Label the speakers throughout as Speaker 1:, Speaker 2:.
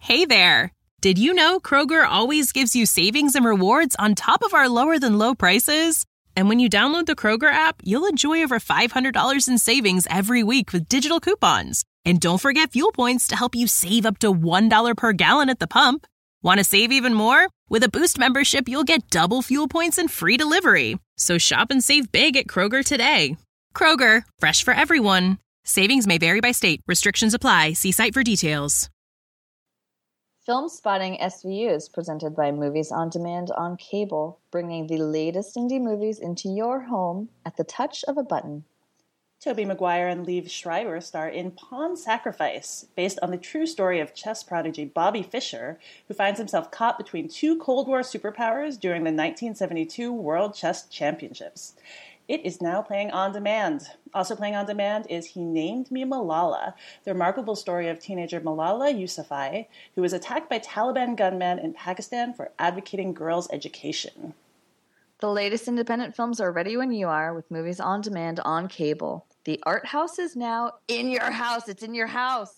Speaker 1: Hey there! Did you know Kroger always gives you savings and rewards on top of our lower-than-low prices? And when you download the Kroger app, you'll enjoy over $500 in savings every week with digital coupons. And don't forget fuel points to help you save up to $1 per gallon at the pump. Want to save even more? With a Boost membership, you'll get double fuel points and free delivery. So shop and save big at Kroger today. Kroger, fresh for everyone. Savings may vary by state. Restrictions apply. See site for details.
Speaker 2: Film Spotting SVU is presented by Movies on Demand on cable, bringing the latest indie movies into your home at the touch of a button.
Speaker 3: Tobey Maguire and Liev Schreiber star in Pawn Sacrifice, based on the true story of chess prodigy Bobby Fischer, who finds himself caught between two Cold War superpowers during the 1972 World Chess Championships. It is now playing on demand. Also playing on demand is He Named Me Malala, the remarkable story of teenager Malala Yousafzai, who was attacked by Taliban gunmen in Pakistan for advocating girls' education.
Speaker 2: The latest independent films are ready when you are with Movies on Demand on cable. The art house is now in your house. It's in your house.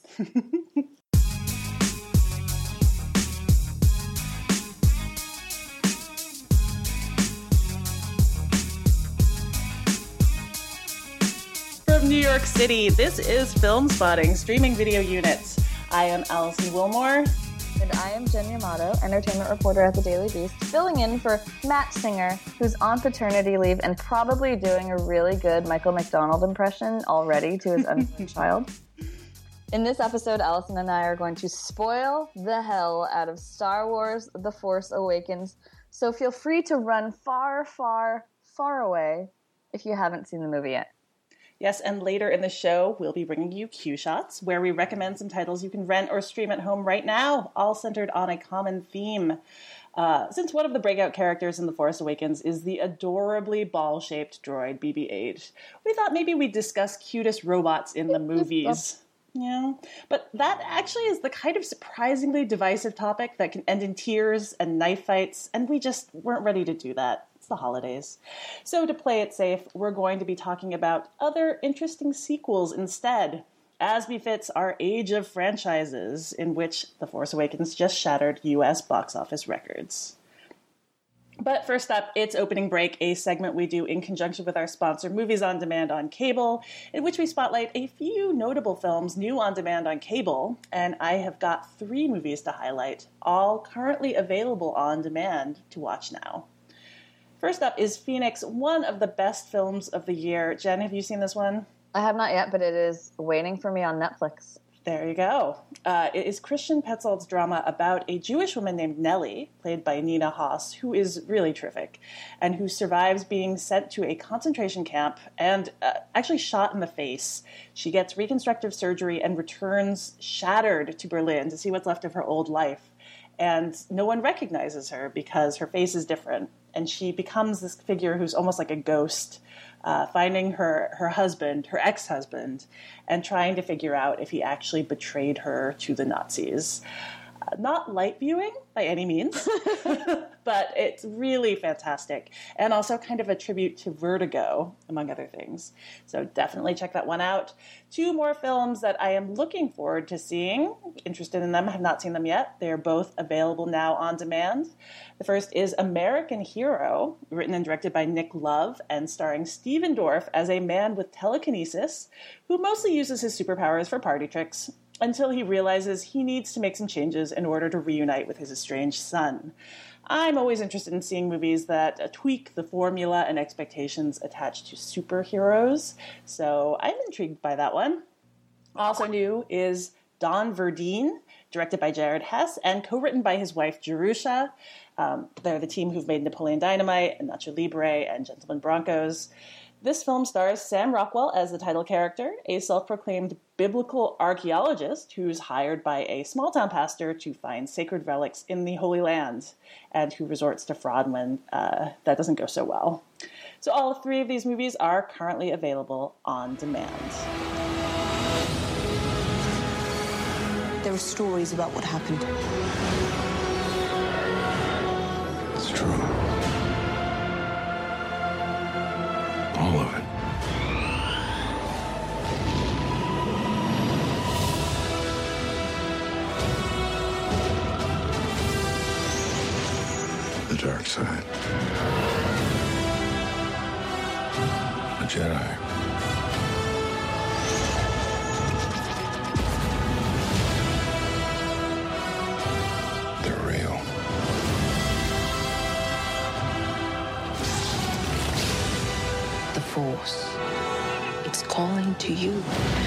Speaker 3: From New York City, this is Film Spotting, streaming video units. I am Allison Wilmore.
Speaker 2: And I am Jen Yamato, entertainment reporter at The Daily Beast, filling in for Matt Singer, who's on paternity leave and probably doing a really good Michael McDonald impression already to his unborn child. In this episode, Allison and I are going to spoil the hell out of Star Wars The Force Awakens, so feel free to run far, far, far away if you haven't seen the movie yet.
Speaker 3: Yes, and later in the show, we'll be bringing you Q Shots, where we recommend some titles you can rent or stream at home right now, all centered on a common theme. Since one of the breakout characters in The Force Awakens is the adorably ball-shaped droid BB-8, we thought maybe we'd discuss cutest robots in the movies. Yeah, but that actually is the kind of surprisingly divisive topic that can end in tears and knife fights, and we just weren't ready to do that. The holidays. So to play it safe, we're going to be talking about other interesting sequels instead, as befits our age of franchises, in which The Force Awakens just shattered US box office records. But first up, it's Opening Break, a segment we do in conjunction with our sponsor, Movies on Demand on cable, in which we spotlight a few notable films new on demand on cable, and I have got 3 movies to highlight, all currently available on demand to watch now. First up is Phoenix, one of the best films of the year. Jen, have you seen this one?
Speaker 2: I have not yet, but it is waiting for me on Netflix.
Speaker 3: There you go. It is Christian Petzold's drama about a Jewish woman named Nellie, played by Nina Hoss, who is really terrific, and who survives being sent to a concentration camp and actually shot in the face. She gets reconstructive surgery and returns shattered to Berlin to see what's left of her old life. And no one recognizes her because her face is different. And she becomes this figure who's almost like a ghost, finding her husband, her ex-husband, and trying to figure out if he actually betrayed her to the Nazis. Not light viewing by any means, but it's really fantastic. And also kind of a tribute to Vertigo, among other things. So definitely check that one out. 2 more films that I am looking forward to seeing. Interested in them, have not seen them yet. They are both available now on demand. The first is American Hero, written and directed by Nick Love and starring Steven Dorff as a man with telekinesis who mostly uses his superpowers for party tricks, until he realizes he needs to make some changes in order to reunite with his estranged son. I'm always interested in seeing movies that tweak the formula and expectations attached to superheroes, so I'm intrigued by that one. Also new is Don Verdeen, directed by Jared Hess and co-written by his wife Jerusha. They're the team who've made Napoleon Dynamite and Nacho Libre and Gentlemen Broncos. This film stars Sam Rockwell as the title character, a self-proclaimed biblical archaeologist who's hired by a small-town pastor to find sacred relics in the Holy Land, and who resorts to fraud when that doesn't go so well. So all 3 of these movies are currently available on demand.
Speaker 4: There are stories about what happened.
Speaker 5: It's true. All of it. dark side. A Jedi. They're real.
Speaker 4: The Force. It's calling to you.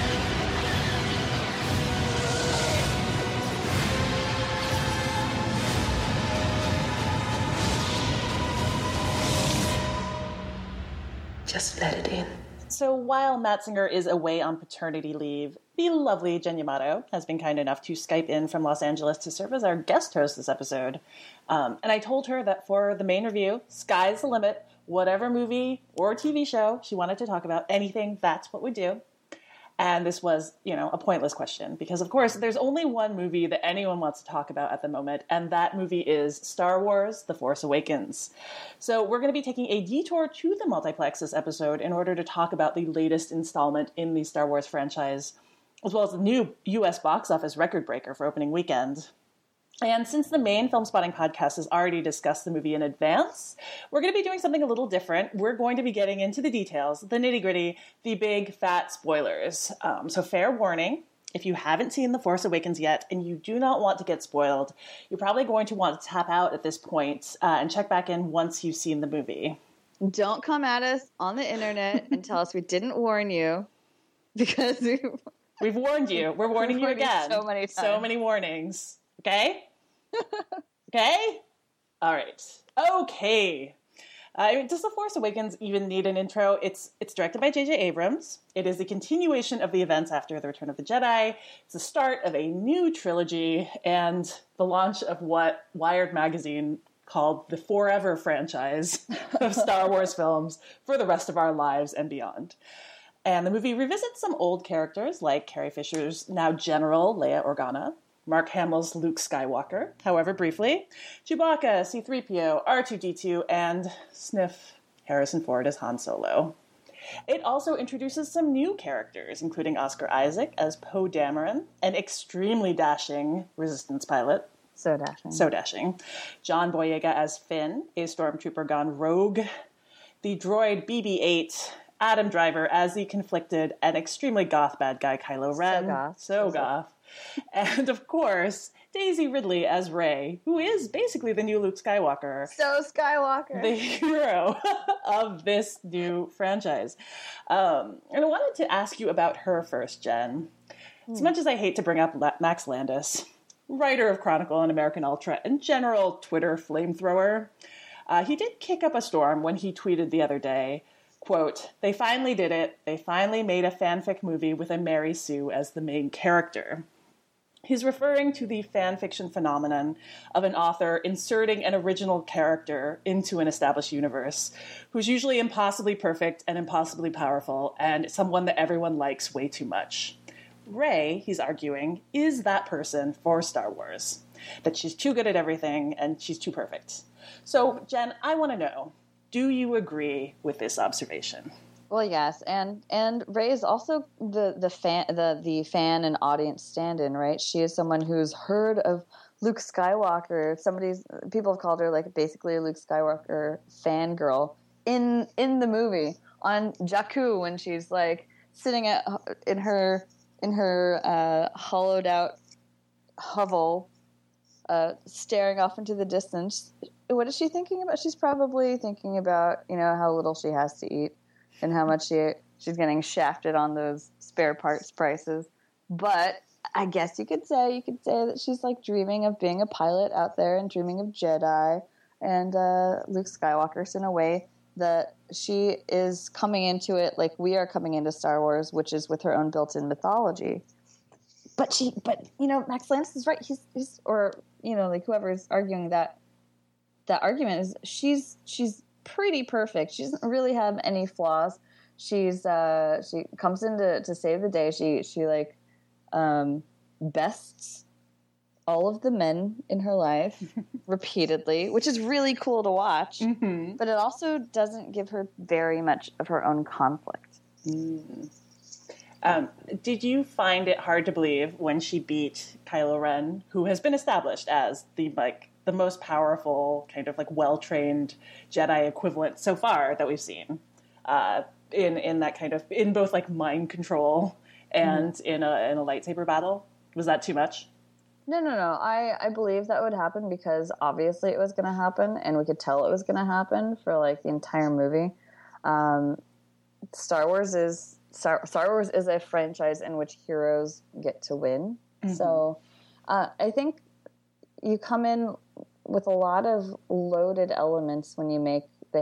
Speaker 4: Just let it in.
Speaker 3: So while Matt Singer is away on paternity leave, the lovely Jen Yamato has been kind enough to Skype in from Los Angeles to serve as our guest host this episode. And I told her that for the main review, sky's the limit. Whatever movie or TV show she wanted to talk about, anything, that's what we do. And this was, a pointless question because, of course, there's only one movie that anyone wants to talk about at the moment, and that movie is Star Wars: The Force Awakens. So we're going to be taking a detour to the multiplex this episode in order to talk about the latest installment in the Star Wars franchise, as well as the new U.S. box office record breaker for opening weekend. And since the main Film Spotting podcast has already discussed the movie in advance, we're going to be doing something a little different. We're going to be getting into the details, the nitty-gritty, the big, fat spoilers. So fair warning, if you haven't seen The Force Awakens yet and you do not want to get spoiled, you're probably going to want to tap out at this point and check back in once you've seen the movie.
Speaker 2: Don't come at us on the internet and tell us we didn't warn you, because
Speaker 3: we've warned you. We're warning you again.
Speaker 2: So many times.
Speaker 3: So many warnings. Okay? Okay? All right. Okay. Does The Force Awakens even need an intro? It's directed by J.J. Abrams. It is the continuation of the events after The Return of the Jedi. It's the start of a new trilogy and the launch of what Wired magazine called the forever franchise of Star Wars films for the rest of our lives and beyond. And the movie revisits some old characters like Carrie Fisher's now General Leia Organa, Mark Hamill's Luke Skywalker, however briefly, Chewbacca, C-3PO, R2-D2, and sniff Harrison Ford as Han Solo. It also introduces some new characters, including Oscar Isaac as Poe Dameron, an extremely dashing Resistance pilot.
Speaker 2: So dashing.
Speaker 3: So dashing. John Boyega as Finn, a stormtrooper gone rogue. The droid BB-8, Adam Driver as the conflicted and extremely goth bad guy Kylo Ren. So goth. And, of course, Daisy Ridley as Rey, who is basically the new Luke Skywalker.
Speaker 2: So Skywalker.
Speaker 3: The hero of this new franchise. And I wanted to ask you about her first, Jen. As much as I hate to bring up Max Landis, writer of Chronicle and American Ultra, and general Twitter flamethrower, he did kick up a storm when he tweeted the other day, quote, "They finally did it. They finally made a fanfic movie with a Mary Sue as the main character." He's referring to the fan fiction phenomenon of an author inserting an original character into an established universe, who's usually impossibly perfect and impossibly powerful, and someone that everyone likes way too much. Rey, he's arguing, is that person for Star Wars. That she's too good at everything and she's too perfect. So, Jen, I want to know, do you agree with this observation?
Speaker 2: Well, yes, and Rey is also the fan and audience stand-in, right? She is someone who's heard of Luke Skywalker. People have called her like basically a Luke Skywalker fangirl in the movie on Jakku when she's like sitting in her hollowed out hovel, staring off into the distance. What is she thinking about? She's probably thinking about how little she has to eat. And how much she's getting shafted on those spare parts prices. But I guess you could say that she's like dreaming of being a pilot out there and dreaming of Jedi and Luke Skywalker in a way that she is coming into it like we are coming into Star Wars, which is with her own built-in mythology. But Max Landis is right. He's like whoever is arguing that argument is she's pretty perfect. She doesn't really have any flaws. She comes in to save the day. She bests all of the men in her life repeatedly, which is really cool to watch. Mm-hmm. But it also doesn't give her very much of her own conflict.
Speaker 3: Mm. Did you find it hard to believe when she beat Kylo Ren, who has been established as the most powerful, kind of like well-trained Jedi equivalent so far that we've seen, in that kind of, in both like mind control and in a lightsaber battle? Was that too much?
Speaker 2: No. I believe that would happen because obviously it was going to happen, and we could tell it was going to happen for like the entire movie. Star Wars is a franchise in which heroes get to win. Mm-hmm. So I think you come in with a lot of loaded elements when you make the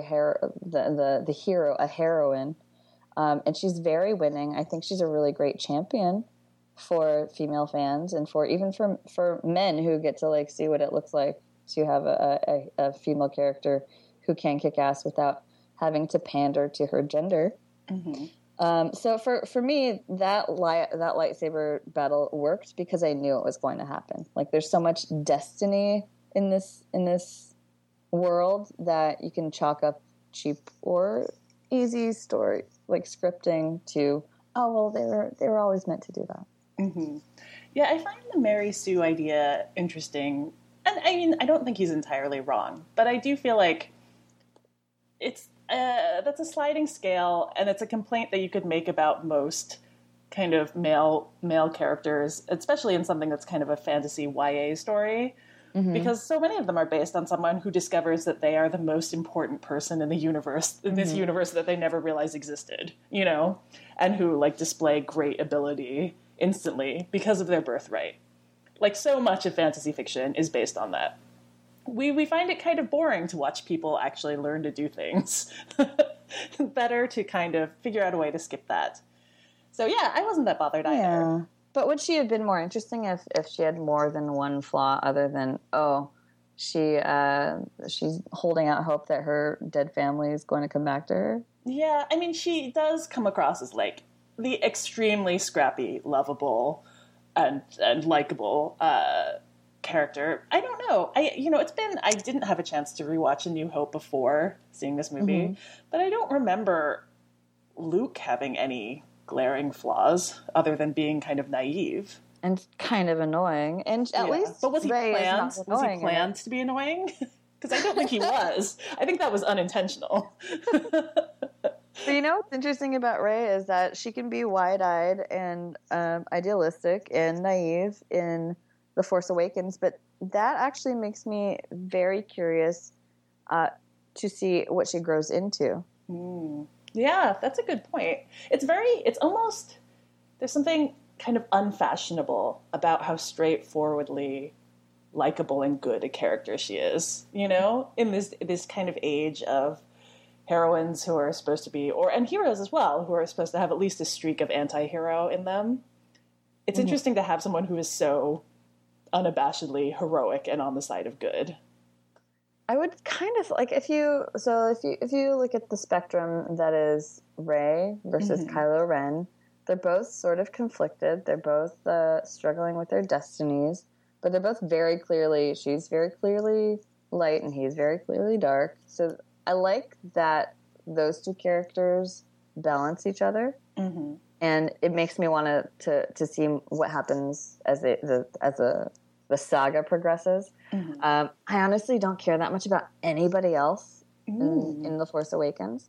Speaker 2: hero a heroine. And she's very winning. I think she's a really great champion for female fans and for men who get to like see what it looks like to have a female character who can kick ass without having to pander to her gender. Mm-hmm. So for me, that lightsaber battle worked because I knew it was going to happen. Like there's so much destiny in this world that you can chalk up cheap or easy story like scripting to, oh well, they were always meant to do that.
Speaker 3: Mm-hmm. Yeah, I find the Mary Sue idea interesting, and I mean I don't think he's entirely wrong, but I do feel like it's that's a sliding scale, and it's a complaint that you could make about most kind of male characters, especially in something that's kind of a fantasy YA story. Mm-hmm. Because so many of them are based on someone who discovers that they are the most important person in the universe, in this universe that they never realized existed, you know, and who like display great ability instantly because of their birthright. Like so much of fantasy fiction is based on that. We find it kind of boring to watch people actually learn to do things. Better to kind of figure out a way to skip that. So yeah, I wasn't that bothered either.
Speaker 2: Yeah. But would she have been more interesting if she had more than one flaw other than, she's holding out hope that her dead family is going to come back to her?
Speaker 3: Yeah, I mean, she does come across as, like, the extremely scrappy, lovable, and likable character. I don't know. I didn't have a chance to rewatch A New Hope before seeing this movie, but I don't remember Luke having any glaring flaws other than being kind of naive
Speaker 2: and kind of annoying, and at least
Speaker 3: but was he planned to be annoying? Because I don't think he was. I think that was unintentional.
Speaker 2: But you know what's interesting about Rey is that she can be wide-eyed and idealistic and naive in The Force Awakens, but that actually makes me very curious to see what she grows into.
Speaker 3: Yeah, that's a good point. It's almost, there's something kind of unfashionable about how straightforwardly likable and good a character she is, you know, in this kind of age of heroines who are supposed to be, and heroes as well, who are supposed to have at least a streak of anti-hero in them. It's interesting to have someone who is so unabashedly heroic and on the side of good.
Speaker 2: I would kind of like if you look at the spectrum that is Rey versus Kylo Ren, they're both sort of conflicted. They're both struggling with their destinies, but they're both she's very clearly light and he's very clearly dark. So I like that those two characters balance each other, and it makes me want to see what happens as the saga progresses. I honestly don't care that much about anybody else in The Force Awakens.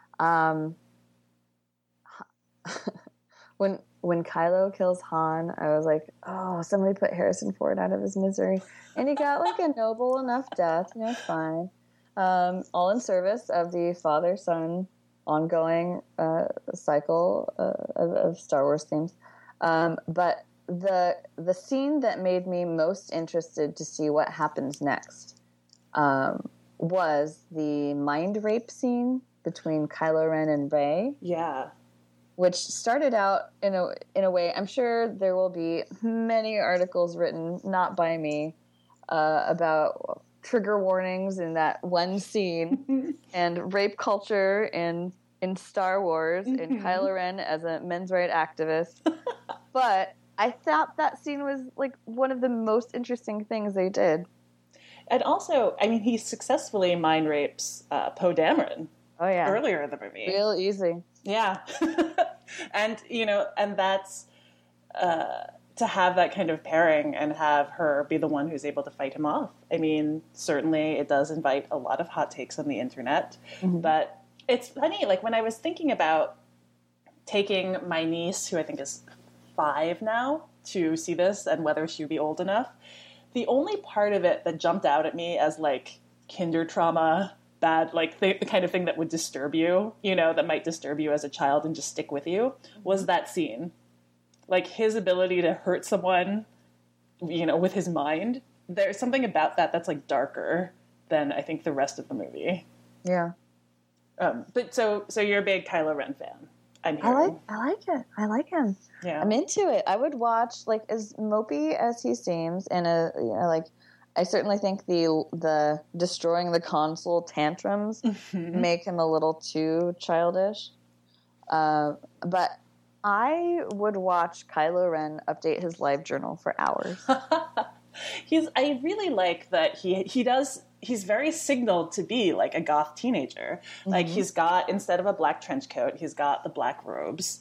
Speaker 2: When Kylo kills Han, I was like, oh, somebody put Harrison Ford out of his misery. And he got like a noble enough death, fine. All in service of the father-son ongoing cycle of Star Wars themes. But the scene that made me most interested to see what happens next was the mind rape scene between Kylo Ren and Rey.
Speaker 3: Yeah.
Speaker 2: Which started out in a way, I'm sure there will be many articles written, not by me, about trigger warnings in that one scene and rape culture in Star Wars and Kylo Ren as a men's rights activist. But I thought that scene was like one of the most interesting things they did.
Speaker 3: And also, I mean, he successfully mind rapes Poe Dameron
Speaker 2: Oh yeah.
Speaker 3: earlier in the movie.
Speaker 2: Real easy.
Speaker 3: Yeah. And, and that's, to have that kind of pairing and have her be the one who's able to fight him off. I mean, certainly it does invite a lot of hot takes on the internet, but it's funny, like when I was thinking about taking my niece, who I think is 5 now, to see this and whether she would be old enough, the only part of it that jumped out at me as like kinder trauma, bad, like the kind of thing that would disturb you, that might disturb you as a child and just stick with you, was that scene. Like his ability to hurt someone, with his mind. There's something about that that's like darker than I think the rest of the movie.
Speaker 2: Yeah.
Speaker 3: But so you're a big Kylo Ren fan. I'm
Speaker 2: I
Speaker 3: hearing.
Speaker 2: like it. I like him.
Speaker 3: Yeah.
Speaker 2: I'm into it. I would watch, like, as mopey as he seems, and I certainly think the destroying the console tantrums make him a little too childish. But I would watch Kylo Ren update his live journal for hours.
Speaker 3: I really like that he's very signaled to be like a goth teenager. Like he's got, instead of a black trench coat, he's got the black robes.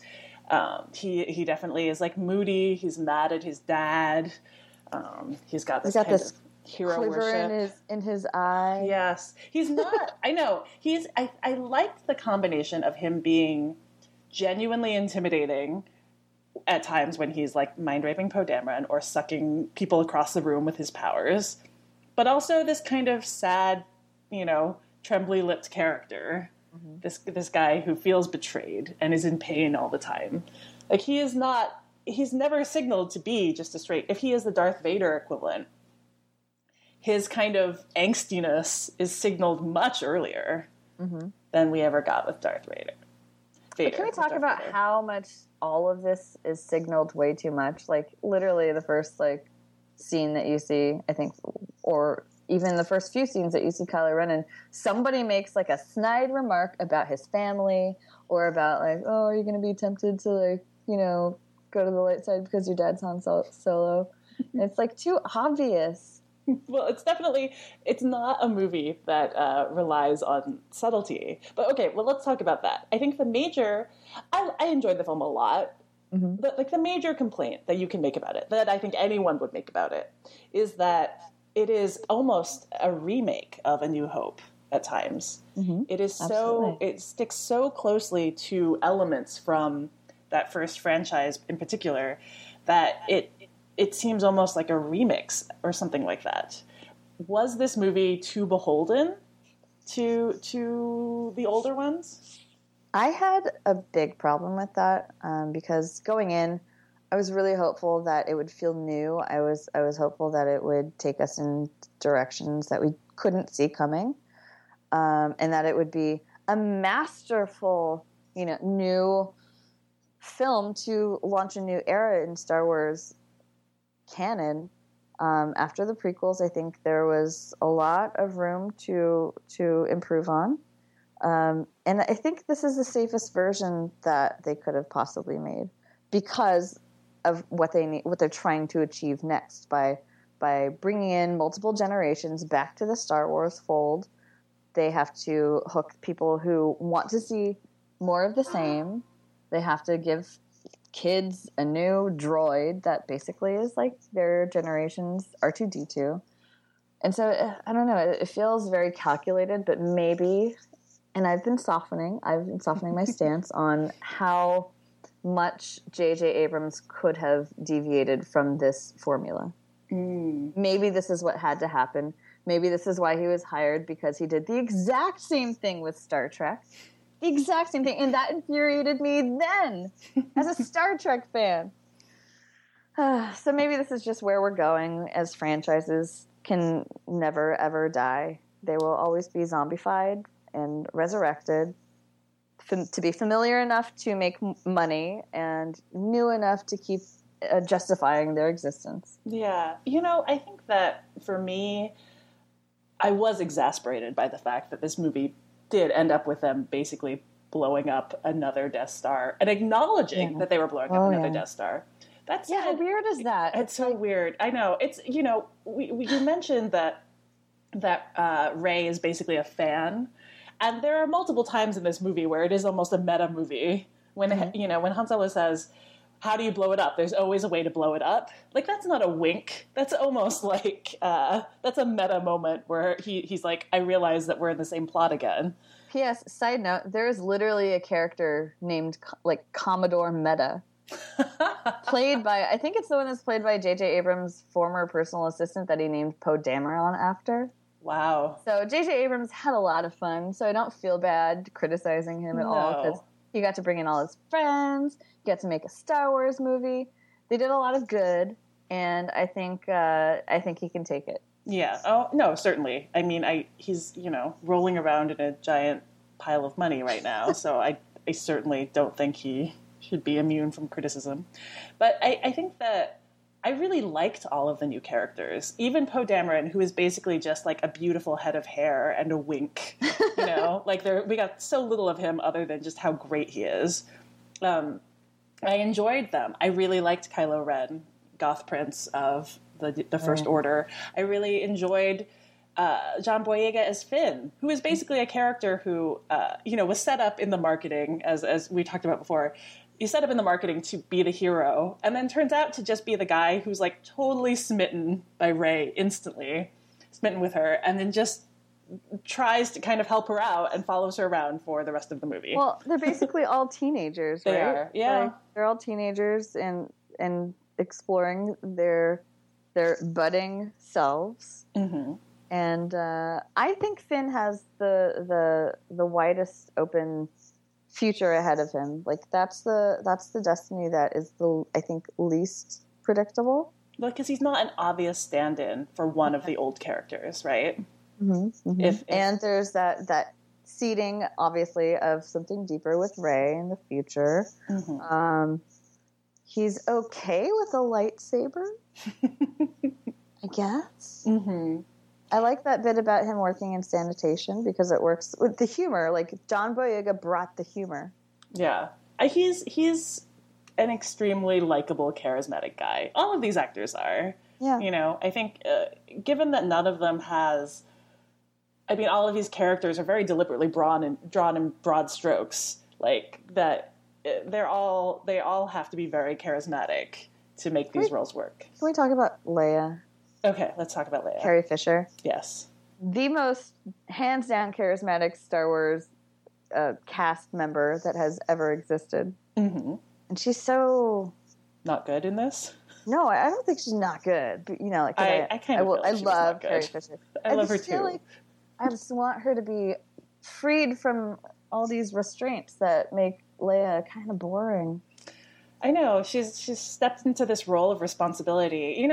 Speaker 3: He definitely is like moody. He's mad at his dad. He's got this kind of hero
Speaker 2: quiver
Speaker 3: worship
Speaker 2: in his eye.
Speaker 3: Yes. He's not, I know. I like the combination of him being genuinely intimidating at times when he's like mind raping Poe Dameron or sucking people across the room with his powers, but also this kind of sad, trembly lipped character. This guy who feels betrayed and is in pain all the time. Like he's never signaled to be just a straight, if he is the Darth Vader equivalent, his kind of angstiness is signaled much earlier than we ever got with Darth Vader.
Speaker 2: But can we talk about how much all of this is signaled way too much? Like, literally the first, scene that you see, I think, or even the first few scenes that you see Kylo Ren in, somebody makes, a snide remark about his family, or about, oh, are you going to be tempted to, go to the light side because your dad's Han Solo? And it's, too obvious.
Speaker 3: Well, it's not a movie that relies on subtlety. But okay, well, let's talk about that. I think I enjoyed the film a lot, but the major complaint that you can make about it, that I think anyone would make about it, is that it is almost a remake of A New Hope at times. It is it sticks so closely to elements from that first franchise in particular that it seems almost like a remix or something like that. Was this movie too beholden to the older ones?
Speaker 2: I had a big problem with that because going in, I was really hopeful that it would feel new. I was hopeful that it would take us in directions that we couldn't see coming, and that it would be a masterful, new film to launch a new era in Star Wars canon. After the prequels, I think there was a lot of room to improve on, and I think this is the safest version that they could have possibly made because of what they're trying to achieve next by bringing in multiple generations back to the Star Wars fold. They have to hook people who want to see more of the same. They have to give kids a new droid that basically is like their generation's R2-D2. And so, I don't know, it feels very calculated, but maybe, and I've been softening my stance on how much J.J. Abrams could have deviated from this formula. Maybe this is what had to happen. Maybe this is why he was hired, because he did the exact same thing with Star Trek. The exact same thing. And that infuriated me then as a Star Trek fan. So maybe this is just where we're going, as franchises can never, ever die. They will always be zombified and resurrected to be familiar enough to make money and new enough to keep justifying their existence.
Speaker 3: Yeah. I think that for me, I was exasperated by the fact that this movie did end up with them basically blowing up another Death Star and acknowledging that they were blowing up another Death Star. That's
Speaker 2: how weird is that?
Speaker 3: It's so weird. I know. It's, you mentioned that Rey is basically a fan, And there are multiple times in this movie where it is almost a meta movie. When, when Han Solo says, how do you blow it up? There's always a way to blow it up. Like, that's not a wink. That's almost like, that's a meta moment where he's like, I realize that we're in the same plot again.
Speaker 2: P.S. Side note, there is literally a character named, like, Commodore Meta. Played by, I think it's the one that's played by J.J. Abrams' former personal assistant that he named Poe Dameron after.
Speaker 3: Wow.
Speaker 2: So J.J. Abrams had a lot of fun, so I don't feel bad criticizing him at all, because he got to bring in all his friends, he got to make a Star Wars movie. They did a lot of good, and I think he can take it.
Speaker 3: Yeah. Oh, no, certainly. I mean, he's, rolling around in a giant pile of money right now, so I certainly don't think he should be immune from criticism. But I think that I really liked all of the new characters. Even Poe Dameron, who is basically just like a beautiful head of hair and a wink. Like we got so little of him other than just how great he is. I enjoyed them. I really liked Kylo Ren, Goth Prince of the First Order. I really enjoyed John Boyega as Finn, who is basically a character who, was set up in the marketing, as we talked about before. He's set up in the marketing to be the hero, and then turns out to just be the guy who's like totally smitten by Rey instantly, smitten with her, and then just tries to kind of help her out and follows her around for the rest of the movie.
Speaker 2: Well, they're basically all teenagers, right?
Speaker 3: They are, yeah.
Speaker 2: Like, they're all teenagers and exploring their budding selves. Mm-hmm. And I think Finn has the widest open future ahead of him. Like that's the destiny that is I think least predictable.
Speaker 3: Well, because he's not an obvious stand-in for one of the old characters, right?
Speaker 2: Mm-hmm, mm-hmm. And there's that seeding, obviously, of something deeper with Rey in the future. Mm-hmm. He's okay with a lightsaber, I guess. Mm-hmm. I like that bit about him working in sanitation because it works with the humor. Like, John Boyega brought the humor.
Speaker 3: Yeah. He's an extremely likable, charismatic guy. All of these actors are. Yeah. I think given that none of them has... I mean, all of these characters are very deliberately drawn in broad strokes. Like, that they all have to be very charismatic to make these roles work.
Speaker 2: Can we talk about Leia?
Speaker 3: Okay, let's talk about Leia.
Speaker 2: Carrie Fisher.
Speaker 3: Yes.
Speaker 2: The most hands-down charismatic Star Wars cast member that has ever existed. Mm-hmm. And she's so...
Speaker 3: Not good in this?
Speaker 2: No, I don't think she's not good. But, like, I love Carrie Fisher.
Speaker 3: I love her too.
Speaker 2: Like, I just want her to be freed from all these restraints that make Leia kind of boring.
Speaker 3: I know she's stepped into this role of responsibility.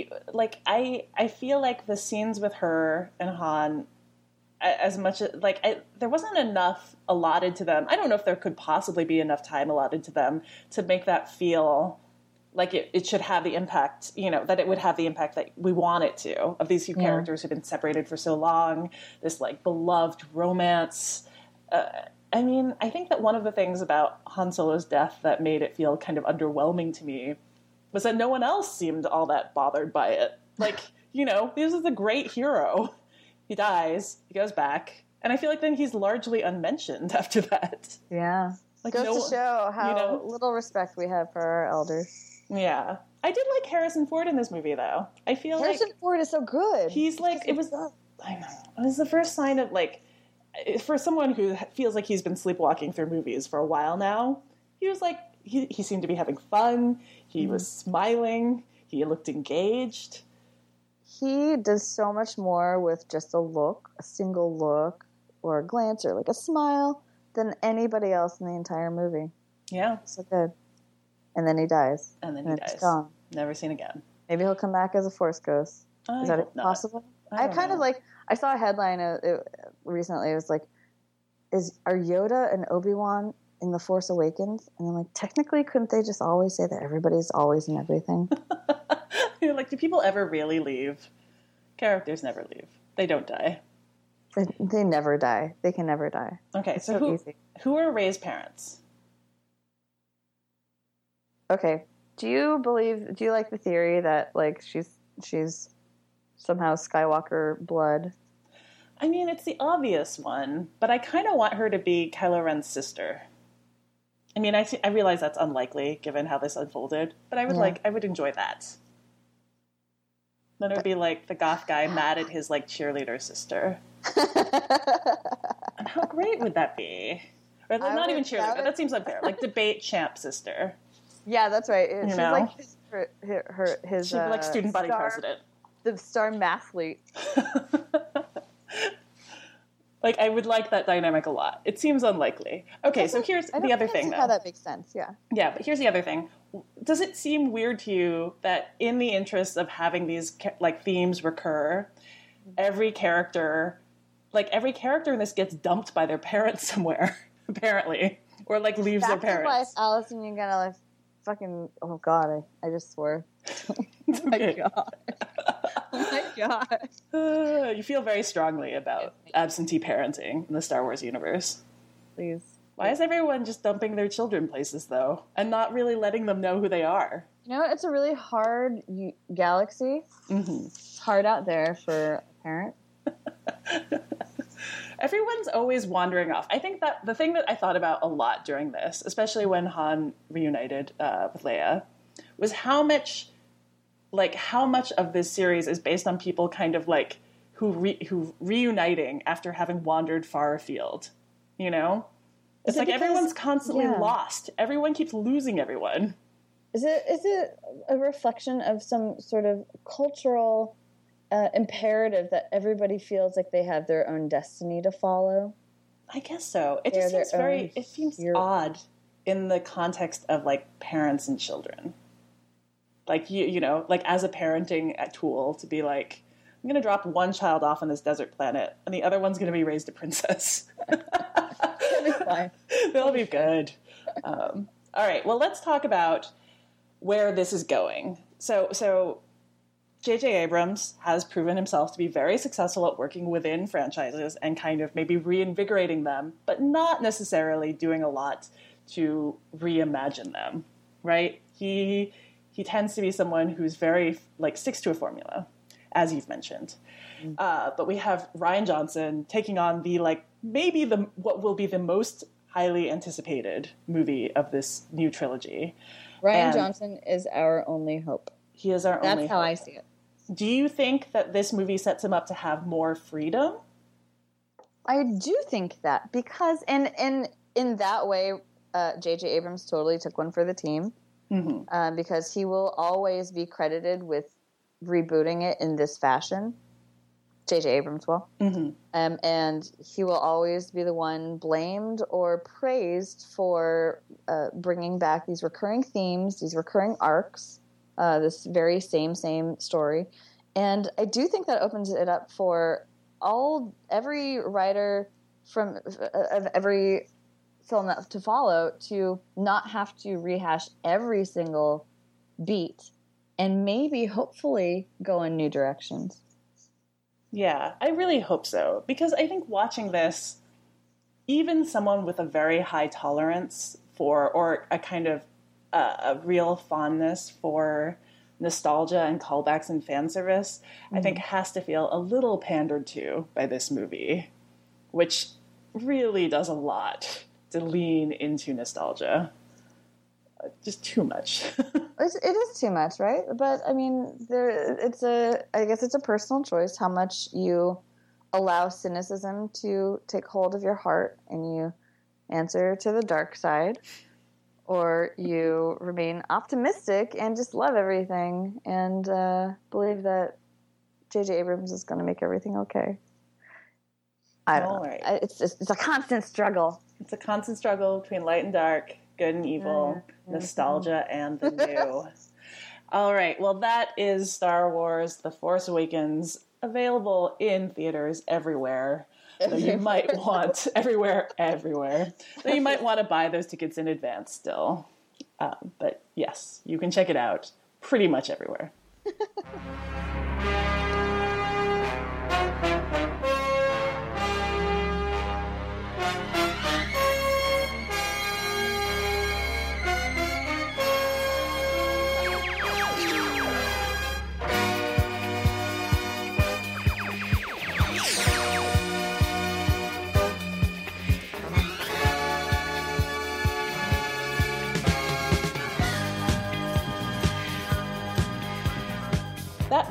Speaker 3: I feel like the scenes with her and Han, as much as there wasn't enough allotted to them. I don't know if there could possibly be enough time allotted to them to make that feel like it should have the impact. That it would have the impact that we want it to, of these two characters who've been separated for so long. This beloved romance. I think that one of the things about Han Solo's death that made it feel kind of underwhelming to me was that no one else seemed all that bothered by it. This is a great hero. He dies, he goes back, and I feel like then he's largely unmentioned after that.
Speaker 2: Yeah. Goes to show how little respect we have for our elders.
Speaker 3: Yeah. I did like Harrison Ford in this movie, though. I feel
Speaker 2: Harrison Ford is so good.
Speaker 3: He's I know. It was the first sign of, for someone who feels like he's been sleepwalking through movies for a while now, he was he seemed to be having fun. He was smiling. He looked engaged.
Speaker 2: He does so much more with just a single look, or a glance, or a smile, than anybody else in the entire movie.
Speaker 3: Yeah.
Speaker 2: So good. And then he dies.
Speaker 3: And then he dies.
Speaker 2: Gone.
Speaker 3: Never seen again.
Speaker 2: Maybe he'll come back as a Force ghost. Is that possible? I kind of I saw a headline recently. It was are Yoda and Obi-Wan in The Force Awakens? And I'm technically, couldn't they just always say that everybody's always in everything?
Speaker 3: Do people ever really leave? Characters never leave. They don't die.
Speaker 2: They never die. They can never die.
Speaker 3: Okay, so who are Rey's parents?
Speaker 2: Okay. Do you like the theory that she's somehow Skywalker blood?
Speaker 3: I mean, it's the obvious one, but I kind of want her to be Kylo Ren's sister. I mean, I realize that's unlikely given how this unfolded, but I would enjoy that. Then it would be like the goth guy mad at his like cheerleader sister. And how great would that be? Or not even cheerleader. That seems unfair. Like debate champ sister.
Speaker 2: Yeah, that's right. She's like his
Speaker 3: she'd be like student body president.
Speaker 2: The star mathlete.
Speaker 3: Like, I would like that dynamic a lot. It seems unlikely. Okay, so here's the other thing, though.
Speaker 2: How that makes sense, yeah.
Speaker 3: Yeah, but here's the other thing. Does it seem weird to you that in the interest of having these, like, themes recur, every character in this gets dumped by their parents somewhere, apparently, or, like, leaves their parents?
Speaker 2: Life, Allison, you're gonna, like, fucking, oh, God, I just swore. Oh, my God. Oh my God.
Speaker 3: You feel very strongly about absentee parenting in the Star Wars universe.
Speaker 2: Please.
Speaker 3: Why is everyone just dumping their children places, though, and not really letting them know who they are?
Speaker 2: You know, it's a really hard galaxy. Mm-hmm. It's hard out there for a parent.
Speaker 3: Everyone's always wandering off. I think that the thing that I thought about a lot during this, especially when Han reunited with Leia, was how much of this series is based on people kind of like who reuniting after having wandered far afield, you know? It's like everyone's constantly lost. Everyone keeps losing everyone.
Speaker 2: Is it a reflection of some sort of cultural imperative that everybody feels like they have their own destiny to follow?
Speaker 3: I guess so. It just seems odd in the context of like parents and children. Like, you know, like as a parenting tool to be like, I'm going to drop one child off on this desert planet and the other one's going to be raised a princess.
Speaker 2: That'll be fine.
Speaker 3: They'll be good. All right. Well, let's talk about where this is going. So J.J. Abrams has proven himself to be very successful at working within franchises and kind of maybe reinvigorating them, but not necessarily doing a lot to reimagine them, right? He tends to be someone who's very, like, sticks to a formula, as you've mentioned. Mm-hmm. But we have Rian Johnson taking on what will be the most highly anticipated movie of this new trilogy.
Speaker 2: Rian Johnson is our only hope.
Speaker 3: He is our only hope.
Speaker 2: That's how I see it.
Speaker 3: Do you think that this movie sets him up to have more freedom?
Speaker 2: I do think that, because in that way, J.J. Abrams totally took one for the team. Mm-hmm. Because he will always be credited with rebooting it in this fashion. J.J. Abrams will. Mm-hmm. And he will always be the one blamed or praised for bringing back these recurring themes, these recurring arcs, this very same story. And I do think that opens it up for every writer of every film to follow to not have to rehash every single beat and maybe hopefully go in new directions.
Speaker 3: Yeah, I really hope so, because I think watching this, even someone with a very high tolerance for, or a kind of a real fondness for nostalgia and callbacks and fan service, I think has to feel a little pandered to by this movie, which really does a lot to lean into nostalgia. Just too much.
Speaker 2: It is too much, right? But I mean, I guess it's a personal choice how much you allow cynicism to take hold of your heart and you answer to the dark side, or you remain optimistic and just love everything and believe that J.J. Abrams is going to make everything okay. I don't know. Right. It's a constant struggle.
Speaker 3: It's a constant struggle between light and dark, good and evil, nostalgia and the new. All right. Well, that is Star Wars The Force Awakens, available in theaters everywhere. So you might want everywhere. So you might want to buy those tickets in advance still. But yes, you can check it out pretty much everywhere.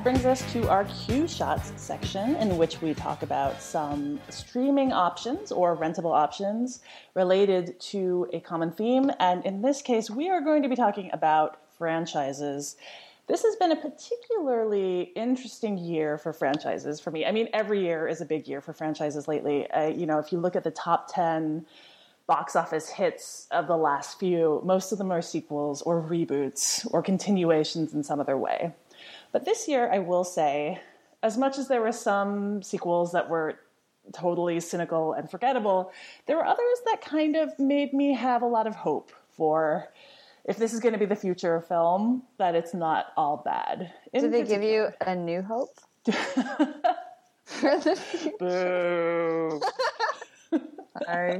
Speaker 3: brings us to our Q Shots section, in which we talk about some streaming options or rentable options related to a common theme. And in this case, we are going to be talking about franchises. This has been a particularly interesting year for franchises for me. I mean, every year is a big year for franchises lately. If you look at the top 10 box office hits of the last few, most of them are sequels or reboots or continuations in some other way. But this year, I will say, as much as there were some sequels that were totally cynical and forgettable, there were others that kind of made me have a lot of hope for, if this is going to be the future of film, that it's not all bad.
Speaker 2: Did they give you a new hope? For the future?
Speaker 3: Boo.
Speaker 2: Sorry.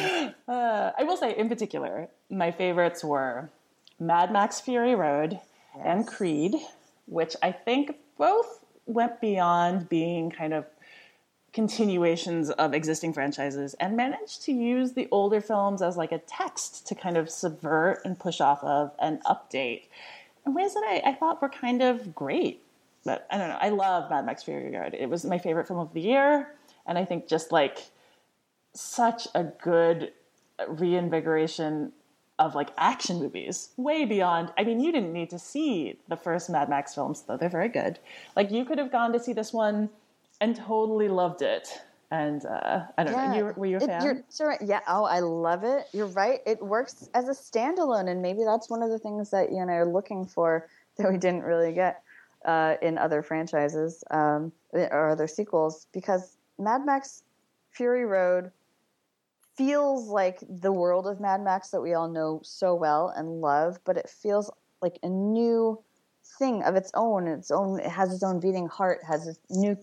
Speaker 3: I will say, in particular, my favorites were Mad Max Fury Road and Creed, which I think both went beyond being kind of continuations of existing franchises and managed to use the older films as like a text to kind of subvert and push off of and update in ways that I thought were kind of great. But I don't know. I love Mad Max Fury Road. It was my favorite film of the year. And I think just like such a good reinvigoration of like action movies, way beyond. I mean, you didn't need to see the first Mad Max films, though they're very good. Like you could have gone to see this one and totally loved it. And I don't know, were you a fan?
Speaker 2: Yeah. Oh, I love it. You're right. It works as a standalone, and maybe that's one of the things that are looking for that we didn't really get in other franchises or other sequels, because Mad Max Fury Road feels like the world of Mad Max that we all know so well and love, but it feels like a new thing of its own. It has its own beating heart, has new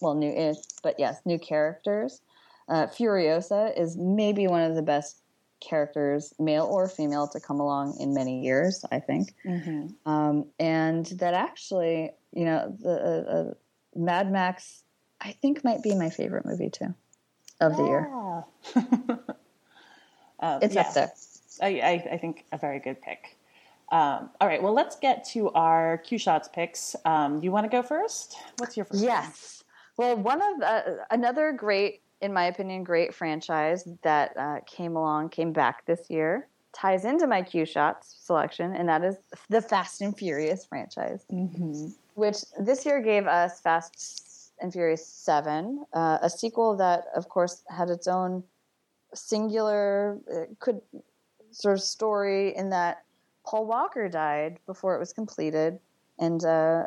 Speaker 2: characters. Furiosa is maybe one of the best characters, male or female, to come along in many years, I think. Mm-hmm. And that actually, the Mad Max, I think, might be my favorite movie too of the year. It's up there.
Speaker 3: I think a very good pick. All right, well, let's get to our Q Shots picks. You want to go first? What's your first?
Speaker 2: Yes. Well, one of another great, in my opinion, great franchise that came back this year, ties into my Q Shots selection, and that is the Fast and Furious franchise, which this year gave us Fast and Furious 7, a sequel that, of course, had its own singular sort of story in that Paul Walker died before it was completed, and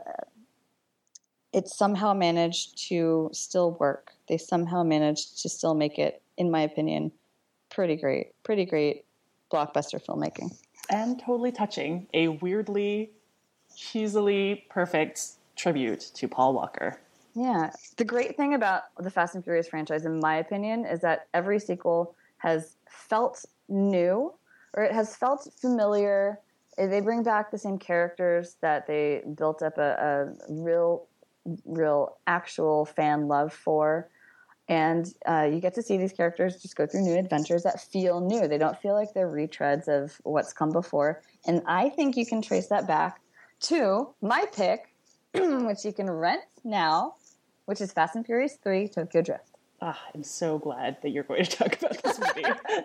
Speaker 2: it somehow managed to still work. They somehow managed to still make it, in my opinion, pretty great blockbuster filmmaking.
Speaker 3: And totally touching, a weirdly, cheesily perfect tribute to Paul Walker.
Speaker 2: Yeah. The great thing about the Fast and Furious franchise, in my opinion, is that every sequel has felt new, or it has felt familiar. They bring back the same characters that they built up a real actual fan love for. And you get to see these characters just go through new adventures that feel new. They don't feel like they're retreads of what's come before. And I think you can trace that back to my pick, which you can rent now, which is Fast and Furious 3, Tokyo Drift.
Speaker 3: I'm so glad that you're going to talk about this movie.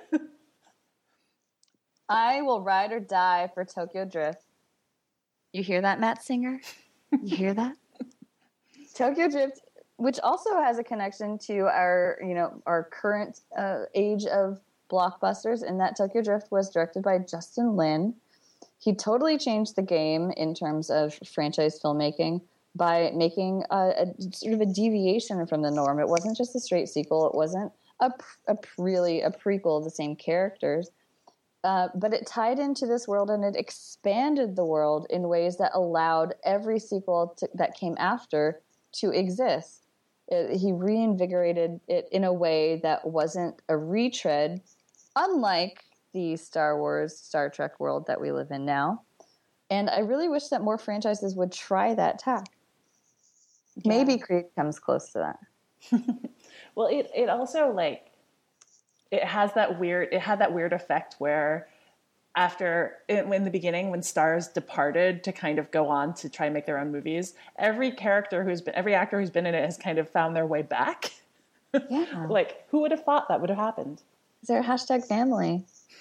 Speaker 2: I will ride or die for Tokyo Drift. You hear that, Matt Singer? You hear that? Tokyo Drift, which also has a connection to our current age of blockbusters, in that Tokyo Drift was directed by Justin Lin. He totally changed the game in terms of franchise filmmaking by making a sort of a deviation from the norm. It wasn't just a straight sequel. It wasn't really a prequel of the same characters. But it tied into this world, and it expanded the world in ways that allowed every sequel that came after to exist. He reinvigorated it in a way that wasn't a retread, unlike the Star Wars, Star Trek world that we live in now. And I really wish that more franchises would try that tack. Yeah. Maybe Creed comes close to that.
Speaker 3: Well, it also, like, it had that weird effect where in the beginning, when stars departed to kind of go on to try and make their own movies, every actor who's been in it has kind of found their way back.
Speaker 2: Yeah.
Speaker 3: Like, who would have thought that would have happened?
Speaker 2: Is there a hashtag family?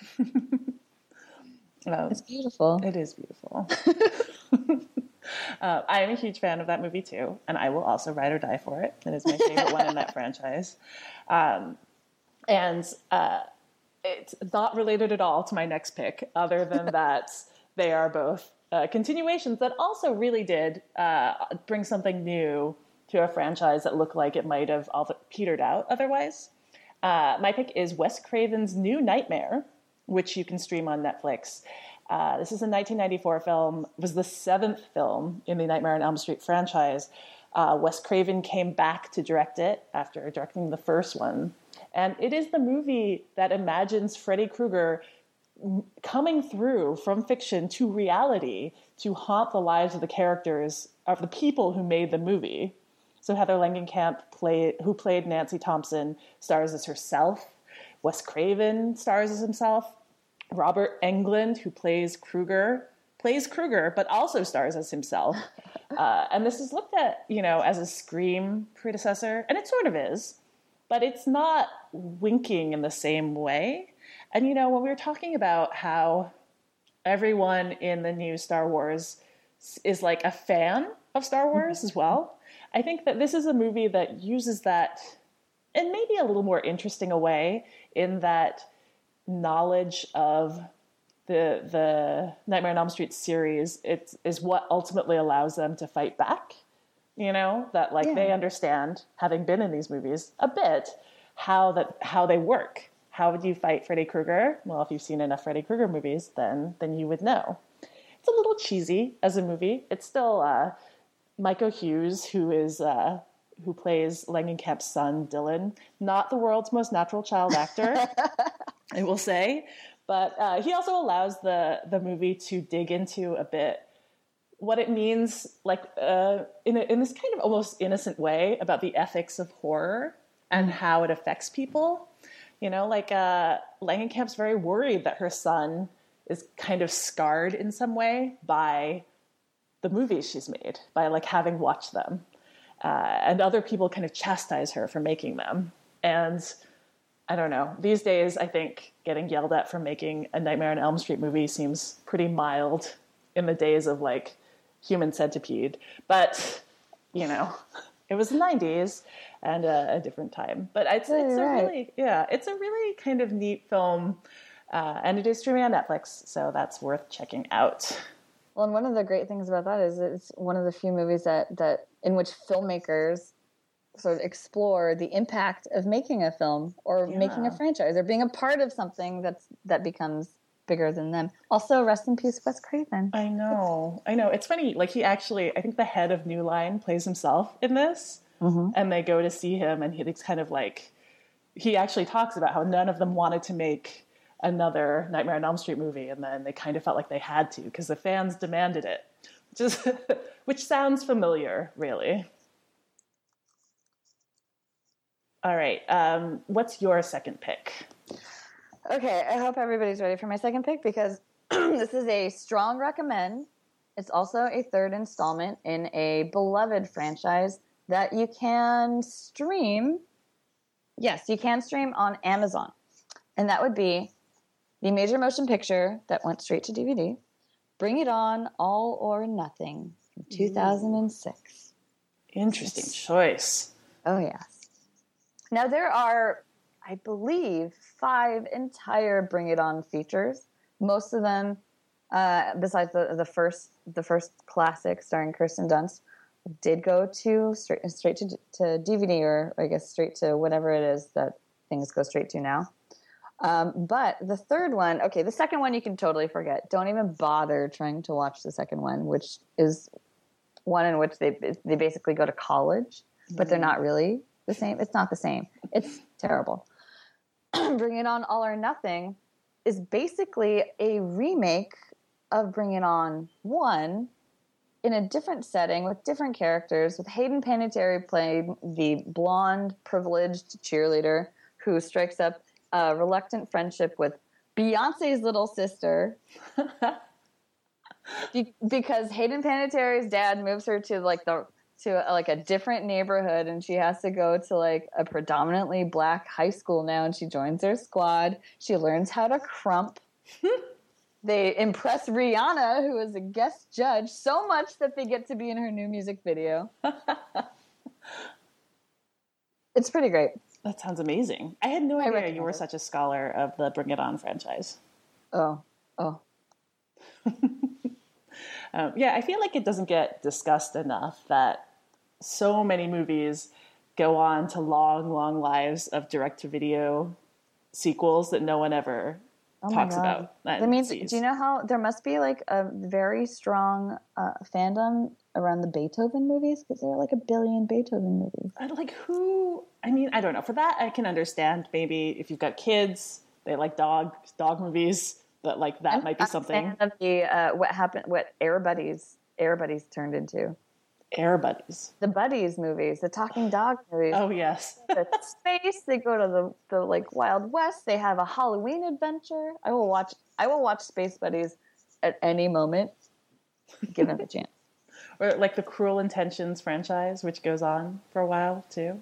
Speaker 2: It's beautiful.
Speaker 3: It is beautiful. I am a huge fan of that movie too, and I will also ride or die for it. It is my favorite one in that franchise. It's not related at all to my next pick, other than that they are both continuations that also really did bring something new to a franchise that looked like it might have all petered out otherwise. My pick is Wes Craven's New Nightmare, which you can stream on Netflix. This is a 1994 film. It was the 7th film in the Nightmare on Elm Street franchise. Wes Craven came back to direct it after directing the first one. And it is the movie that imagines Freddy Krueger coming through from fiction to reality to haunt the lives of the characters, of the people who made the movie. So Heather Langenkamp, who played Nancy Thompson, stars as herself. Wes Craven stars as himself. Robert Englund, who plays Krueger, but also stars as himself. And this is looked at, as a Scream predecessor, and it sort of is, but it's not winking in the same way. And, when we were talking about how everyone in the new Star Wars is like a fan of Star Wars as well, I think that this is a movie that uses that in maybe a little more interesting a way, in that knowledge of the Nightmare on Elm Street series is what ultimately allows them to fight back. They understand, having been in these movies a bit, how they work. How would you fight Freddy Krueger? Well, if you've seen enough Freddy Krueger movies, then you would know. It's a little cheesy as a movie. It's still Micah Hughes, who plays Langenkamp's son, Dylan, not the world's most natural child actor, I will say. But he also allows the movie to dig into a bit what it means, in this kind of almost innocent way, about the ethics of horror and how it affects people. Langenkamp's very worried that her son is kind of scarred in some way by the movies she's made, by having watched them. And other people kind of chastise her for making them. And I don't know. These days, I think getting yelled at for making a Nightmare on Elm Street movie seems pretty mild in the days of Human Centipede. But, it was the 90s and a different time. But it's a really kind of neat film. And it is streaming on Netflix, so that's worth checking out.
Speaker 2: Well, and one of the great things about that is it's one of the few movies that in which filmmakers sort of explore the impact of making a film or making a franchise or being a part of something that becomes bigger than them. Also, rest in peace, Wes Craven.
Speaker 3: I know. It's funny. He actually, I think the head of New Line plays himself in this, and they go to see him, and he's kind of he actually talks about how none of them wanted to make another Nightmare on Elm Street movie, and then they kind of felt like they had to because the fans demanded it, which sounds familiar, really. All right, what's your second pick?
Speaker 2: Okay, I hope everybody's ready for my second pick because this is a strong recommend. It's also a third installment in a beloved franchise that you can stream. Yes, you can stream on Amazon, and that would be the major motion picture that went straight to DVD, Bring It On, All or Nothing, from 2006.
Speaker 3: Interesting choice.
Speaker 2: Oh, yes. Now, there are, I believe, 5 entire Bring It On features. Most of them, besides the first classic starring Kirsten Dunst, did go to straight to DVD, or I guess straight to whatever it is that things go straight to now. But the third one, okay, the second one you can totally forget. Don't even bother trying to watch the second one, which is one in which they basically go to college, but they're not really the same. It's not the same. It's terrible. Bring It On, All or Nothing is basically a remake of Bring It On 1 in a different setting with different characters, with Hayden Panettiere playing the blonde, privileged cheerleader who strikes up a reluctant friendship with Beyonce's little sister. Because Hayden Panettiere's dad moves her to a different neighborhood, and she has to go to like a predominantly black high school now, and she joins their squad. She learns how to crump. They impress Rihanna, who is a guest judge, so much that they get to be in her new music video. It's pretty great.
Speaker 3: That sounds amazing. I had no idea you were such a scholar of the Bring It On franchise.
Speaker 2: Oh.
Speaker 3: I feel like it doesn't get discussed enough that so many movies go on to long, long lives of direct-to-video sequels that no one ever talks about.
Speaker 2: That means, do you know how there must be like a very strong fandom around the Beethoven movies? Because there are like 1 billion Beethoven movies.
Speaker 3: I don't know. For that, I can understand maybe if you've got kids, they like dog movies. But like that might be something.
Speaker 2: I'm a fan of what Air Buddies turned into.
Speaker 3: Air Buddies.
Speaker 2: The Buddies movies, the talking dog movies.
Speaker 3: Oh yes.
Speaker 2: The space, they go to the like Wild West, they have a Halloween adventure. I will watch Space Buddies at any moment, given the chance.
Speaker 3: Or like the Cruel Intentions franchise, which goes on for a while too.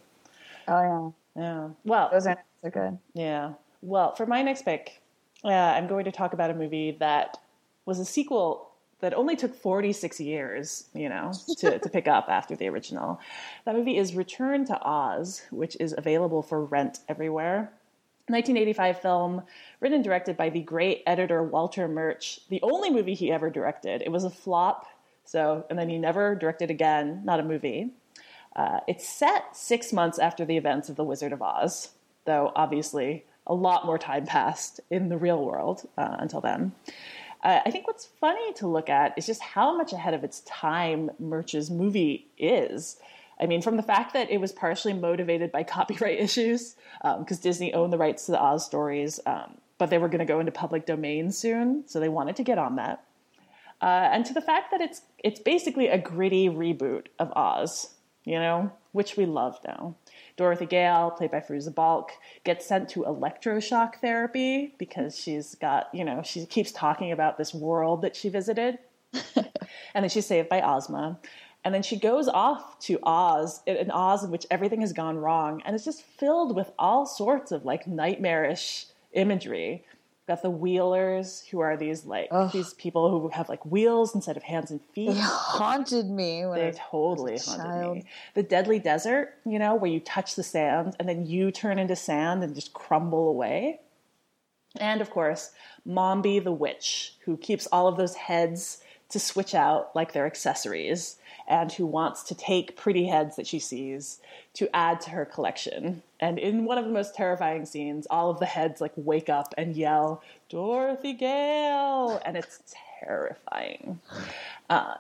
Speaker 2: Oh yeah.
Speaker 3: Yeah. Well,
Speaker 2: those are good.
Speaker 3: Yeah. Well, for my next pick, I'm going to talk about a movie that was a sequel that only took 46 years, to pick up after the original. That movie is Return to Oz, which is available for rent everywhere. 1985 film, written and directed by the great editor Walter Murch. The only movie he ever directed. It was a flop, and then he never directed again, not a movie. It's set 6 months after the events of The Wizard of Oz, though obviously a lot more time passed in the real world until then. I think what's funny to look at is just how much ahead of its time Murch's movie is. I mean, from the fact that it was partially motivated by copyright issues, because Disney owned the rights to the Oz stories, but they were going to go into public domain soon, so they wanted to get on that. And to the fact that it's basically a gritty reboot of Oz, which we love now. Dorothy Gale, played by Fairuza Balk, gets sent to electroshock therapy because she's got, she keeps talking about this world that she visited. And then she's saved by Ozma. And then she goes off to Oz, an Oz in which everything has gone wrong. And it's just filled with all sorts of like nightmarish imagery. Got the Wheelers, who are these these people who have like wheels instead of hands and feet.
Speaker 2: They haunted me.
Speaker 3: They totally haunted me. The Deadly Desert, where you touch the sand and then you turn into sand and just crumble away. And of course, Mombi the Witch, who keeps all of those heads to switch out like they're accessories, and who wants to take pretty heads that she sees to add to her collection. And in one of the most terrifying scenes, all of the heads like wake up and yell, "Dorothy Gale!" And it's terrifying. But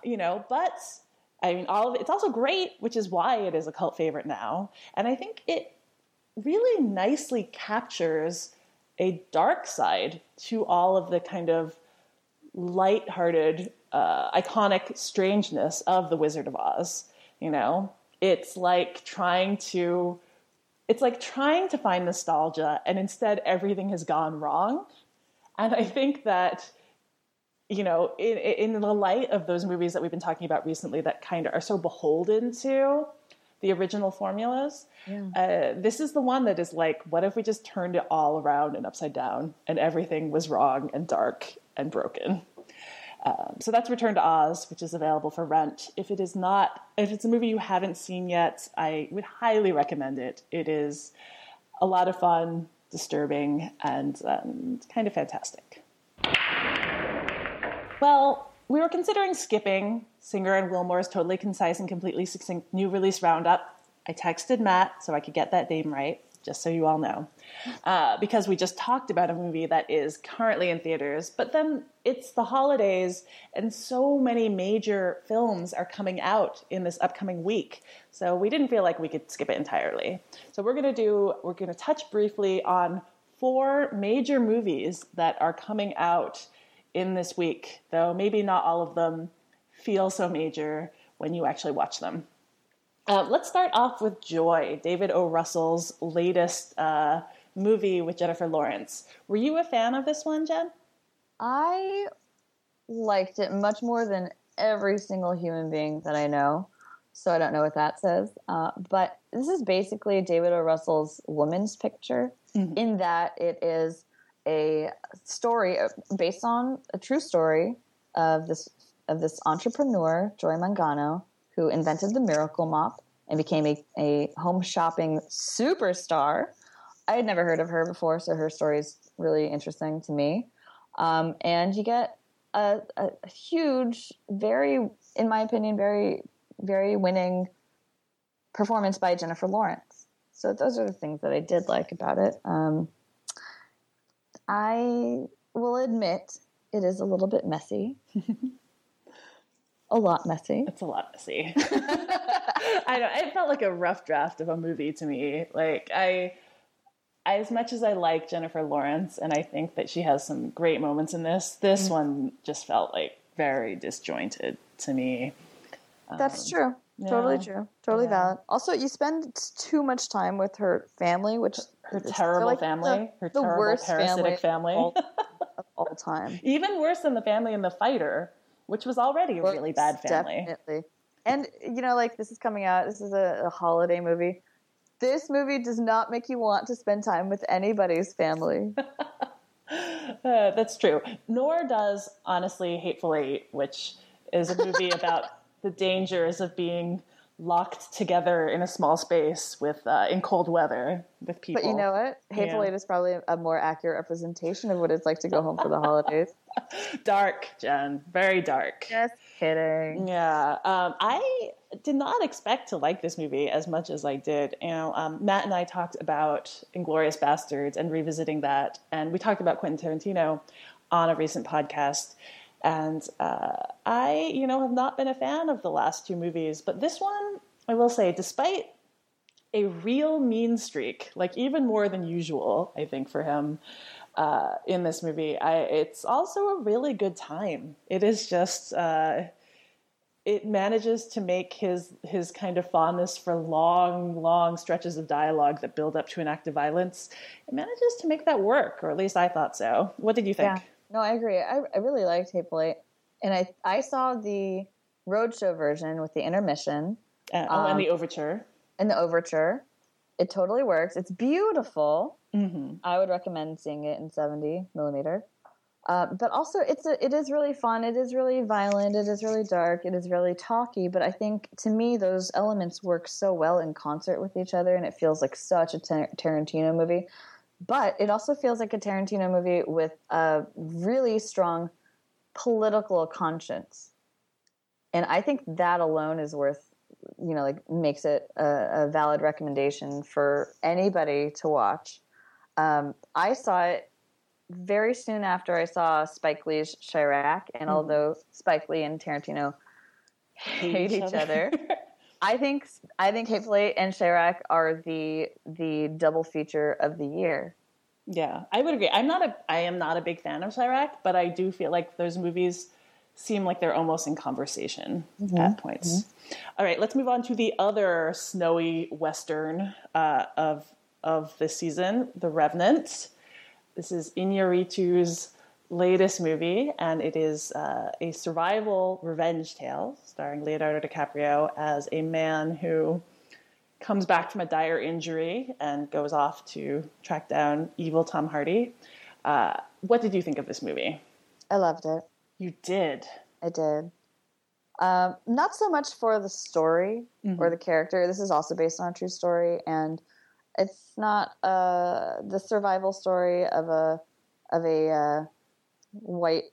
Speaker 3: I mean, all of it's also great, which is why it is a cult favorite now. And I think it really nicely captures a dark side to all of the kind of lighthearted, iconic strangeness of The Wizard of Oz. It's like trying to find nostalgia, and instead everything has gone wrong. And I think that, in the light of those movies that we've been talking about recently that kind of are so beholden to the original formulas, this is the one that is like, what if we just turned it all around and upside down and everything was wrong and dark and broken? So that's Return to Oz, which is available for rent. If it's a movie you haven't seen yet, I would highly recommend it. It is a lot of fun, disturbing, and kind of fantastic. Well, we were considering skipping Singer and Wilmore's Totally Concise and Completely Succinct New Release Roundup. I texted Matt so I could get that name right, just so you all know, because we just talked about a movie that is currently in theaters, but then it's the holidays and so many major films are coming out in this upcoming week. So we didn't feel like we could skip it entirely. So we're going to touch briefly on 4 major movies that are coming out in this week, though maybe not all of them feel so major when you actually watch them. Let's start off with Joy, David O. Russell's latest movie with Jennifer Lawrence. Were you a fan of this one, Jen?
Speaker 2: I liked it much more than every single human being that I know. So I don't know what that says. But this is basically David O. Russell's woman's picture, in that it is a story based on a true story of this entrepreneur, Joy Mangano, who invented the Miracle Mop and became a home shopping superstar. I had never heard of her before, so her story is really interesting to me. And you get a huge, very, in my opinion, very, very winning performance by Jennifer Lawrence. So those are the things that I did like about it. I will admit it is a little bit messy. A lot messy.
Speaker 3: It's a lot messy. I know. It felt like a rough draft of a movie to me. Like, as much as I like Jennifer Lawrence, and I think that she has some great moments in this one just felt like very disjointed to me.
Speaker 2: That's true.
Speaker 3: Yeah.
Speaker 2: Totally true. Totally valid. Also, you spend too much time with her family, which
Speaker 3: her terrible family, her
Speaker 2: the
Speaker 3: terrible
Speaker 2: worst
Speaker 3: parasitic family.
Speaker 2: of all time.
Speaker 3: Even worse than the family in The Fighter, which was already a really bad family.
Speaker 2: Definitely. And, like, this is coming out. This is a holiday movie. This movie does not make you want to spend time with anybody's family.
Speaker 3: That's true. Nor does, honestly, Hateful Eight, which is a movie about the dangers of being locked together in a small space in cold weather with people.
Speaker 2: But you know what? Hateful Eight is probably a more accurate representation of what it's like to go home for the holidays.
Speaker 3: Dark, Jen. Very dark.
Speaker 2: Just kidding.
Speaker 3: Yeah. I did not expect to like this movie as much as I did. Matt and I talked about Inglourious Basterds and revisiting that. And we talked about Quentin Tarantino on a recent podcast. And I, have not been a fan of the last two movies. But this one, I will say, despite a real mean streak, like even more than usual, I think, for him in this movie, it's also a really good time. It is just, it manages to make his kind of fondness for long, long stretches of dialogue that build up to an act of violence. It manages to make that work, or at least I thought so. What did you think?
Speaker 2: Yeah. No, I agree. I really liked Hateful Eight. And I saw the Roadshow version with the intermission.
Speaker 3: And the overture.
Speaker 2: And the overture. It totally works. It's beautiful.
Speaker 3: Mm-hmm.
Speaker 2: I would recommend seeing it in 70 millimeter. But also, it is really fun. It is really violent. It is really dark. It is really talky. But I think, to me, those elements work so well in concert with each other, and it feels like such a Tarantino movie. But it also feels like a Tarantino movie with a really strong political conscience. And I think that alone is worth, makes it a valid recommendation for anybody to watch. I saw it very soon after I saw Spike Lee's Chirac. And although Spike Lee and Tarantino hate each other, I think Hateful Eight and Chirac are the double feature of the year.
Speaker 3: Yeah, I would agree. I am not a big fan of Chirac, but I do feel like those movies seem like they're almost in conversation at points. Mm-hmm. All right, let's move on to the other snowy Western of this season, The Revenant. This is Iñárritu's latest movie, and it is a survival revenge tale starring Leonardo DiCaprio as a man who comes back from a dire injury and goes off to track down evil Tom Hardy. What did you think of this movie?
Speaker 2: I loved it.
Speaker 3: You did?
Speaker 2: I did. Not so much for the story or the character. This is also based on a true story, and it's not the survival story of a white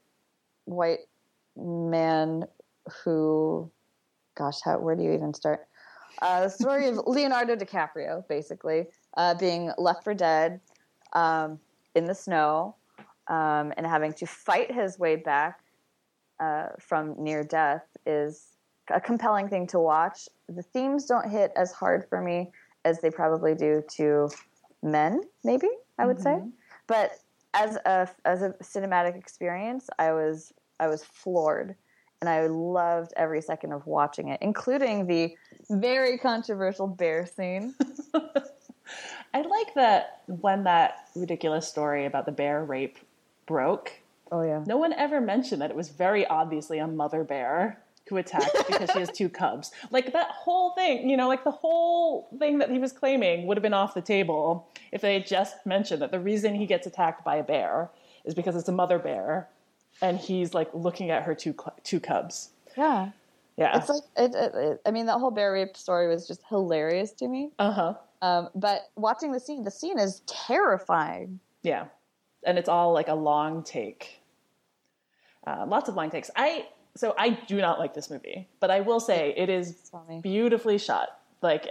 Speaker 2: man who, where do you even start? The story of Leonardo DiCaprio, basically, being left for dead in the snow and having to fight his way back from near death is a compelling thing to watch. The themes don't hit as hard for me as they probably do to men, maybe, I would say. But as a cinematic experience, I was floored. And I loved every second of watching it, including the very controversial bear scene.
Speaker 3: I like that when that ridiculous story about the bear rape broke,
Speaker 2: Oh, yeah.
Speaker 3: no one ever mentioned that it was very obviously a mother bear who attacked because she has 2 cubs. Like, that whole thing, you know, like the whole thing that he was claiming would have been off the table if they had just mentioned that the reason he gets attacked by a bear is because it's a mother bear and he's like looking at her two cubs.
Speaker 2: Yeah.
Speaker 3: Yeah.
Speaker 2: It's like, I mean, that whole bear rape story was just hilarious to me. But watching the scene is terrifying.
Speaker 3: Yeah. And it's all like a long take. Lots of long takes. So I do not like this movie, but I will say it is beautifully shot. Like,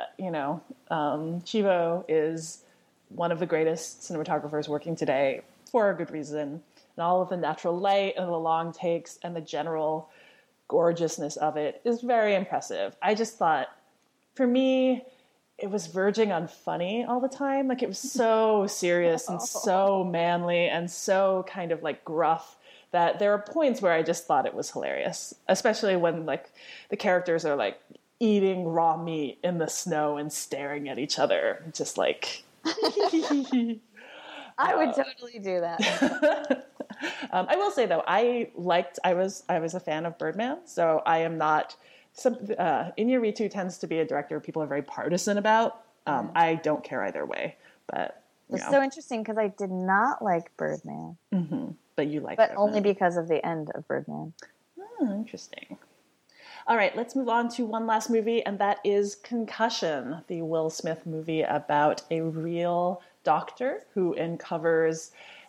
Speaker 3: Chivo is one of the greatest cinematographers working today for a good reason. And all of the natural light and the long takes and the general gorgeousness of it is very impressive. I just thought, for me, it was verging on funny all the time. Like, it was so serious and so manly and so kind of like gruff that there are points where I just thought it was hilarious, especially when like the characters are like eating raw meat in the snow and staring at each other, just like.
Speaker 2: I would totally do that.
Speaker 3: I will say though, I was a fan of Birdman, so I am not. Iñárritu tends to be a director people are very partisan about. I don't care either way, but.
Speaker 2: It's so interesting because I did not like Birdman.
Speaker 3: Mm-hmm. But you like
Speaker 2: Birdman. Only because of the end of Birdman.
Speaker 3: Oh, interesting. All right, let's move on to one last movie, and that is Concussion, the Will Smith movie about a real doctor who uncovers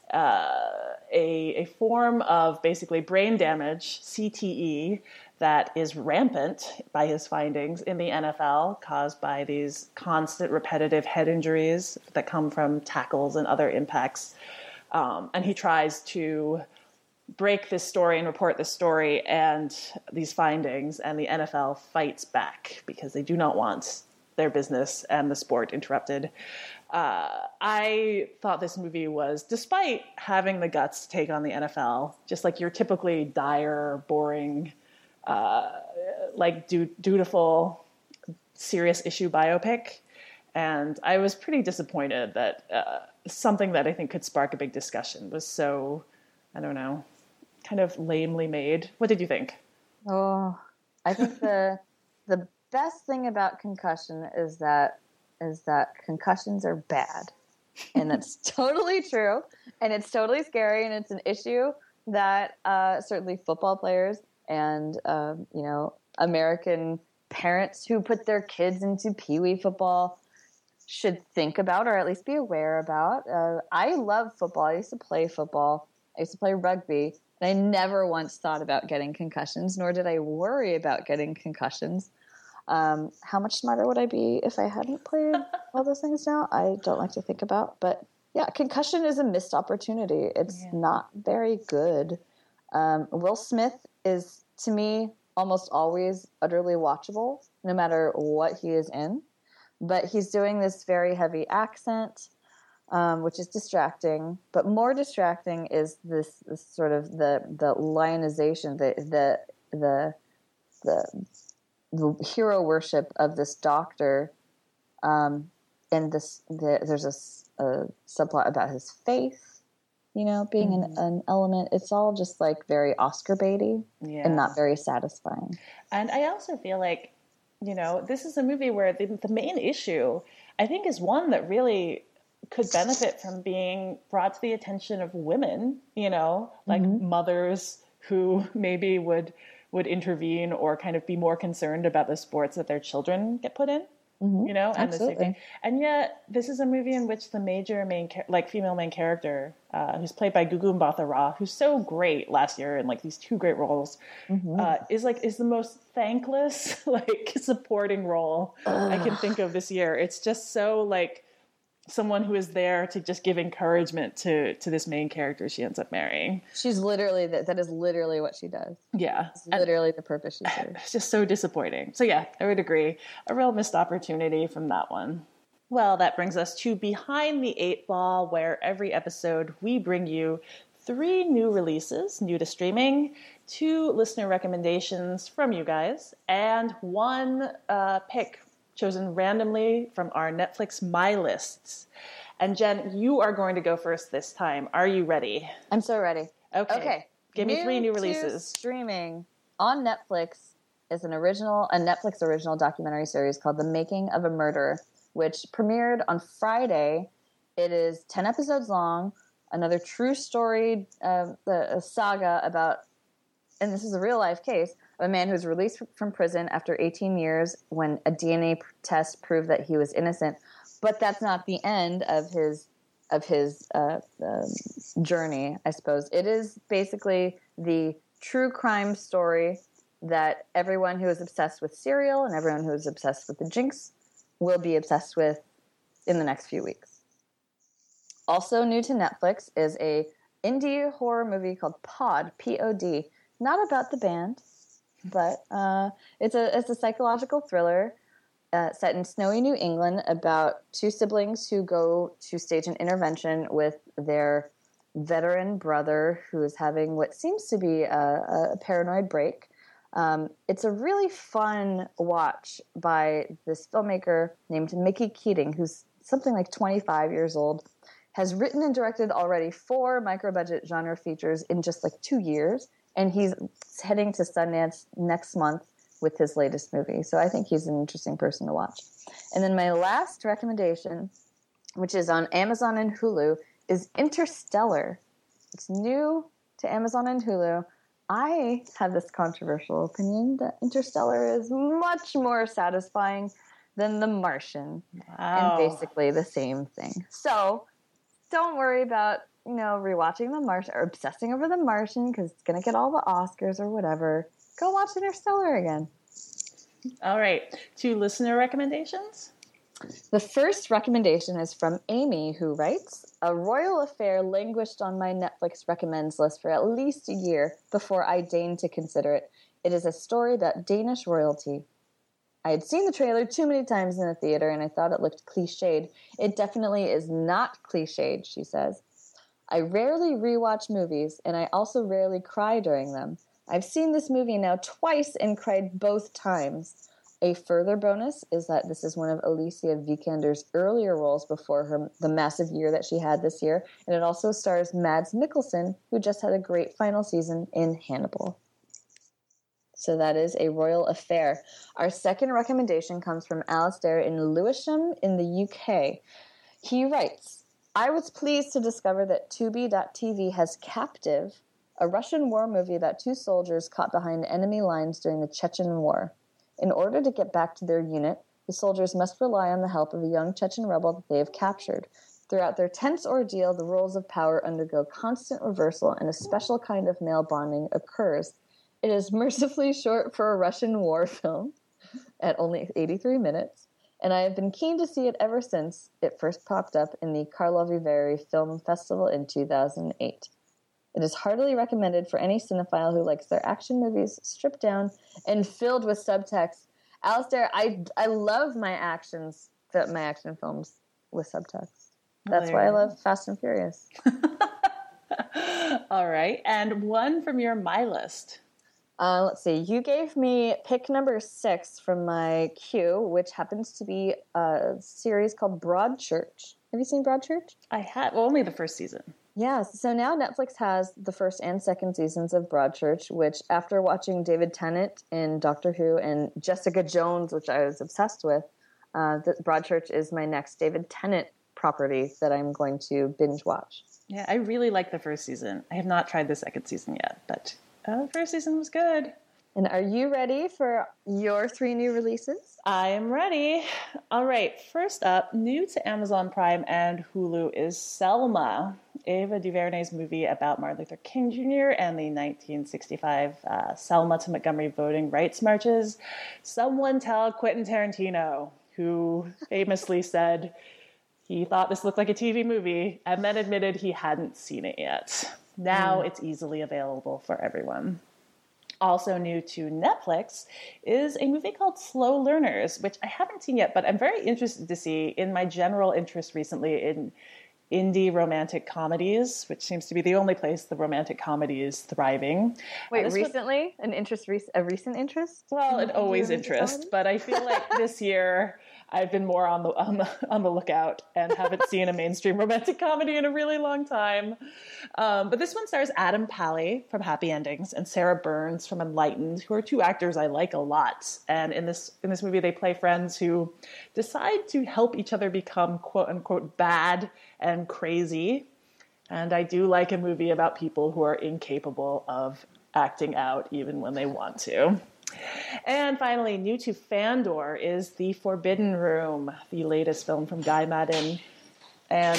Speaker 3: a form of basically brain damage, CTE, that is rampant by his findings in the NFL, caused by these constant repetitive head injuries that come from tackles and other impacts. And he tries to break this story and report this story and these findings, and the NFL fights back because they do not want their business and the sport interrupted. I thought this movie was, despite having the guts to take on the NFL, just like your typically dire, boring, dutiful, serious issue biopic. And I was pretty disappointed that something that I think could spark a big discussion was so, I don't know, kind of lamely made. What did you think?
Speaker 2: Oh, I think the best thing about Concussion is that concussions are bad. And that's totally true. And it's totally scary. And it's an issue that certainly football players and, American parents who put their kids into peewee football should think about, or at least be aware about. I love football. I used to play football. I used to play rugby. And I never once thought about getting concussions, nor did I worry about getting concussions. How much smarter would I be if I hadn't played all those things now? I don't like to think about. But yeah, concussion is a missed opportunity. It's not very good. Will Smith is, to me, almost always utterly watchable, no matter what he is in. But he's doing this very heavy accent, which is distracting. But more distracting is this sort of the lionization, the hero worship of this doctor. And there's a subplot about his faith, being an element. It's all just like very Oscar baity and not very satisfying.
Speaker 3: And I also feel like, this is a movie where the main issue, I think, is one that really could benefit from being brought to the attention of women, like mothers who maybe would intervene or kind of be more concerned about the sports that their children get put in, and
Speaker 2: Absolutely.
Speaker 3: the safety. And yet this is a movie in which the major female main character, who's played by Gugu Mbatha-Raw, who's so great last year in like these 2 great roles, is the most thankless, supporting role I can think of this year. It's just so like someone who is there to just give encouragement to this main character she ends up marrying.
Speaker 2: She's literally, that is literally what she does.
Speaker 3: Yeah.
Speaker 2: It's literally the purpose she serves.
Speaker 3: It's just so disappointing. So yeah, I would agree. A real missed opportunity from that one. Well, that brings us to Behind the Eight Ball, where every episode we bring you 3 new releases, new to streaming, 2 listener recommendations from you guys, and 1 pick chosen randomly from our Netflix My Lists. And Jen, you are going to go first this time. Are you ready?
Speaker 2: I'm so ready.
Speaker 3: Okay. Give me 3 new
Speaker 2: to
Speaker 3: releases.
Speaker 2: Streaming on Netflix is a Netflix original documentary series called The Making of a Murderer, which premiered on Friday. It is 10 episodes long, another true story, a saga about, and this is a real life case, of a man who was released from prison after 18 years when a DNA test proved that he was innocent. But that's not the end of his journey, I suppose. It is basically the true crime story that everyone who is obsessed with Serial and everyone who is obsessed with the Jinx will be obsessed with in the next few weeks. Also new to Netflix is a indie horror movie called Pod, P-O-D. Not about the band, but it's a psychological thriller set in snowy New England about 2 siblings who go to stage an intervention with their veteran brother who is having what seems to be a paranoid break. It's a really fun watch by this filmmaker named Mickey Keating, who's something like 25 years old, has written and directed already 4 micro-budget genre features in just like 2 years, and he's heading to Sundance next month with his latest movie. So I think he's an interesting person to watch. And then my last recommendation, which is on Amazon and Hulu, is Interstellar. It's new to Amazon and Hulu. I have this controversial opinion that Interstellar is much more satisfying than The Martian.
Speaker 3: Wow.
Speaker 2: And basically the same thing. So don't worry about, rewatching The Martian or obsessing over The Martian because it's going to get all the Oscars or whatever. Go watch Interstellar again.
Speaker 3: All right. 2 listener recommendations?
Speaker 2: The first recommendation is from Amy, who writes, "A royal affair languished on my Netflix recommends list for at least a year before I deigned to consider it. It is a story about Danish royalty. I had seen the trailer too many times in the theater, and I thought it looked cliched. It definitely is not cliched," she says. "I rarely rewatch movies, and I also rarely cry during them. I've seen this movie now twice and cried both times. A further bonus is that this is one of Alicia Vikander's earlier roles before the massive year that she had this year, and it also stars Mads Mikkelsen, who just had a great final season in Hannibal." So that is A Royal Affair. Our second recommendation comes from Alistair in Lewisham in the UK. He writes, "I was pleased to discover that Tubi.tv has Captive, a Russian war movie about 2 soldiers caught behind enemy lines during the Chechen War. In order to get back to their unit, the soldiers must rely on the help of a young Chechen rebel that they have captured. Throughout their tense ordeal, the roles of power undergo constant reversal and a special kind of male bonding occurs. It is mercifully short for a Russian war film at only 83 minutes, and I have been keen to see it ever since it first popped up in the Karlovy Vary Film Festival in 2008. It is heartily recommended for any cinephile who likes their action movies stripped down and filled with subtext." Alistair, I love my action films with subtext. That's why I love Fast and Furious.
Speaker 3: All right. And 1 from your My List.
Speaker 2: Let's see. You gave me pick number 6 from my queue, which happens to be a series called Broadchurch. Have you seen Broadchurch?
Speaker 3: I had only the first season.
Speaker 2: Yes. So now Netflix has the first and second seasons of Broadchurch, which after watching David Tennant in Doctor Who and Jessica Jones, which I was obsessed with, Broadchurch is my next David Tennant property that I'm going to binge watch.
Speaker 3: Yeah, I really like the first season. I have not tried the second season yet, but the first season was good.
Speaker 2: And are you ready for your 3 new releases?
Speaker 3: I am ready. All right. First up, new to Amazon Prime and Hulu is Selma, Ava DuVernay's movie about Martin Luther King Jr. and the 1965 Selma to Montgomery voting rights marches. Someone tell Quentin Tarantino, who famously said he thought this looked like a TV movie and then admitted he hadn't seen it yet. Now it's easily available for everyone. Also new to Netflix is a movie called Slow Learners, which I haven't seen yet, but I'm very interested to see in my general interest recently in indie romantic comedies, which seems to be the only place the romantic comedy is thriving.
Speaker 2: Wait, recently? A recent interest?
Speaker 3: Well, it always interests, but I feel like this year I've been more on the lookout and haven't seen a mainstream romantic comedy in a really long time. But this one stars Adam Pally from Happy Endings and Sarah Burns from Enlightened, who are two actors I like a lot. And in this movie, they play friends who decide to help each other become quote unquote bad and crazy. And I do like a movie about people who are incapable of acting out even when they want to. And finally, new to Fandor is The Forbidden Room, the latest film from Guy Maddin. And,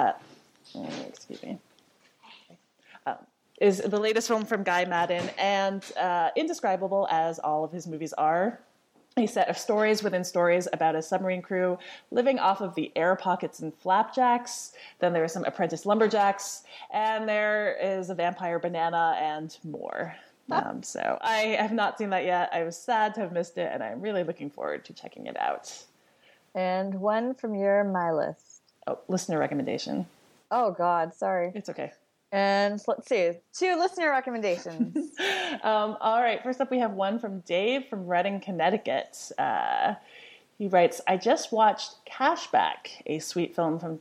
Speaker 3: is the latest film from Guy Maddin, and indescribable as all of his movies are. A set of stories within stories about a submarine crew living off of the air pockets and flapjacks. Then there are some apprentice lumberjacks, and there is a vampire banana and more. So I have not seen that yet. I was sad to have missed it, and I'm really looking forward to checking it out.
Speaker 2: And one from your My List.
Speaker 3: Oh, listener recommendation.
Speaker 2: Oh, God, sorry.
Speaker 3: It's okay.
Speaker 2: And let's see, 2 listener recommendations.
Speaker 3: All right, first up we have one from Dave from Redding, Connecticut. He writes, I just watched Cashback, a sweet film from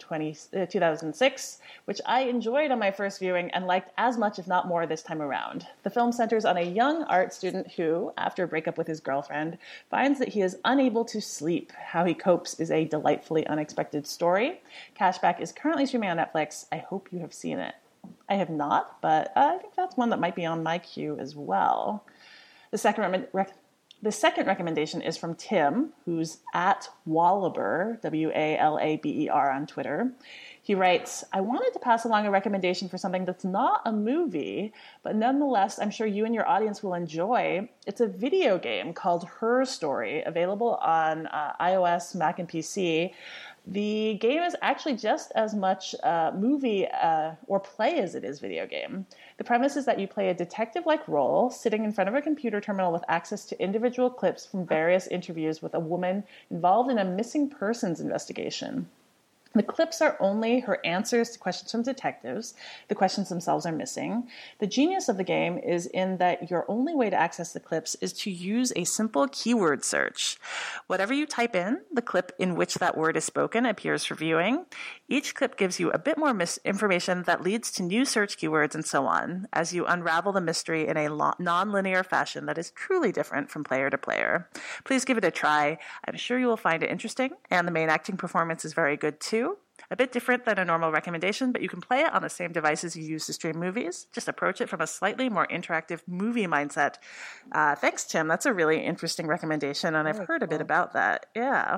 Speaker 3: 2006, which I enjoyed on my first viewing and liked as much, if not more, this time around. The film centers on a young art student who, after a breakup with his girlfriend, finds that he is unable to sleep. How he copes is a delightfully unexpected story. Cashback is currently streaming on Netflix. I hope you have seen it. I have not, but I think that's one that might be on my queue as well. The second recommendation is from Tim, who's at Wallaber, Walaber on Twitter. He writes, I wanted to pass along a recommendation for something that's not a movie, but nonetheless, I'm sure you and your audience will enjoy. It's a video game called Her Story, available on iOS, Mac, and PC. The game is actually just as much movie or play as it is video game. The premise is that you play a detective-like role, sitting in front of a computer terminal with access to individual clips from various interviews with a woman involved in a missing persons investigation. The clips are only her answers to questions from detectives. The questions themselves are missing. The genius of the game is in that your only way to access the clips is to use a simple keyword search. Whatever you type in, the clip in which that word is spoken appears for viewing. Each clip gives you a bit more information that leads to new search keywords and so on, as you unravel the mystery in a non-linear fashion that is truly different from player to player. Please give it a try. I'm sure you will find it interesting, and the main acting performance is very good too. A bit different than a normal recommendation, but you can play it on the same devices you use to stream movies. Just approach it from a slightly more interactive movie mindset. Thanks, Tim. That's a really interesting recommendation, and I've heard a bit about that. Yeah.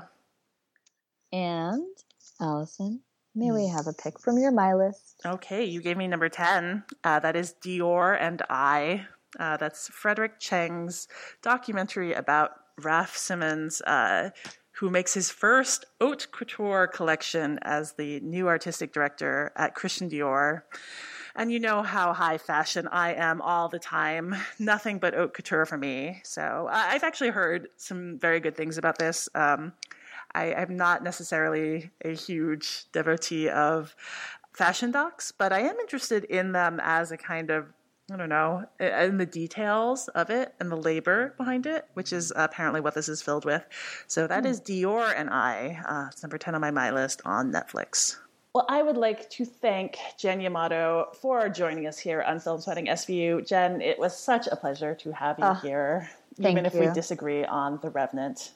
Speaker 2: And, Allison, may we have a pick from your My List?
Speaker 3: Okay, you gave me number 10. That is Dior and I. That's Frederick Cheng's documentary about Raf Simons, who makes his first haute couture collection as the new artistic director at Christian Dior. And you know how high fashion I am all the time. Nothing but haute couture for me. So I've actually heard some very good things about this. I'm not necessarily a huge devotee of fashion docs, but I am interested in them as a kind of, I don't know, in the details of it and the labor behind it, which is apparently what this is filled with. So that is Dior and I. It's number 10 on my list on Netflix. Well, I would like to thank Jen Yamato for joining us here on Film Sweating SVU. Jen, it was such a pleasure to have you here, even if we disagree on The Revenant.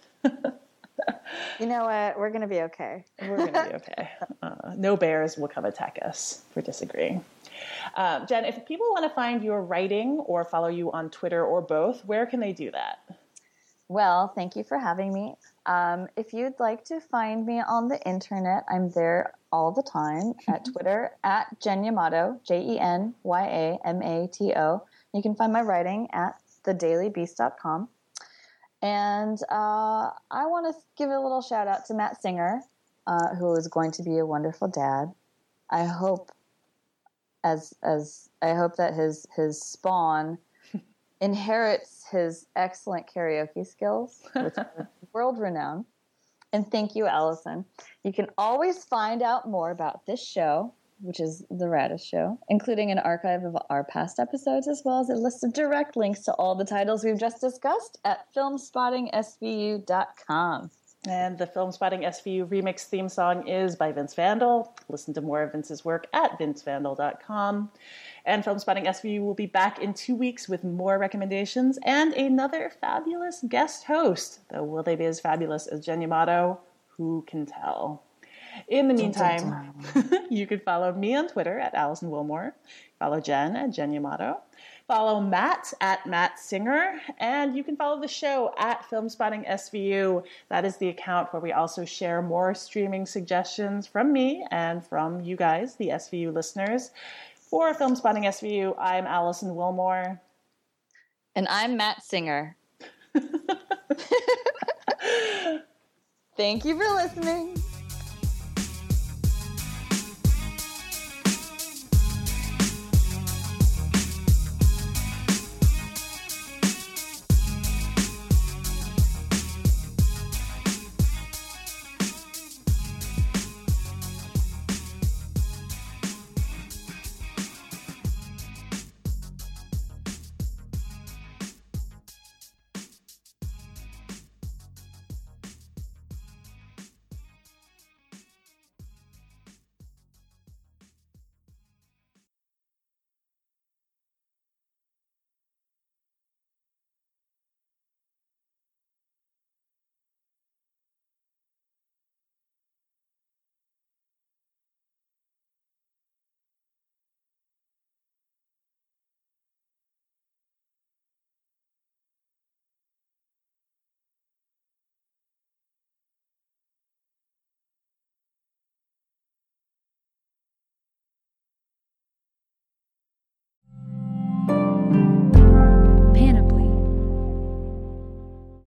Speaker 2: You know what? We're going to be okay.
Speaker 3: We're going to be okay. No bears will come attack us for disagreeing. Jen, if people want to find your writing or follow you on Twitter or both, where can they do that?
Speaker 2: Well, thank you for having me. If you'd like to find me on the internet, I'm there all the time at Twitter at Jen Yamato, JenYamato. You can find my writing at thedailybeast.com. And I want to give a little shout out to Matt Singer, who is going to be a wonderful dad. I hope that his spawn inherits his excellent karaoke skills, which are world renowned. And thank you, Allison. You can always find out more about this show, which is The Raddest Show, including an archive of our past episodes, as well as a list of direct links to all the titles we've just discussed at filmspottingsvu.com.
Speaker 3: And the Filmspotting SVU remix theme song is by Vince Vandal. Listen to more of Vince's work at vincevandal.com. And Filmspotting SVU will be back in 2 weeks with more recommendations and another fabulous guest host. Though will they be as fabulous as Jen Yamato? Who can tell? In the meantime, you can follow me on Twitter at Allison Wilmore. Follow Jen at Jen Yamato. Follow Matt at Matt Singer. And you can follow the show at Filmspotting SVU. That is the account where we also share more streaming suggestions from me and from you guys, the SVU listeners. For Filmspotting SVU, I'm Allison Wilmore.
Speaker 2: And I'm Matt Singer. Thank you for listening.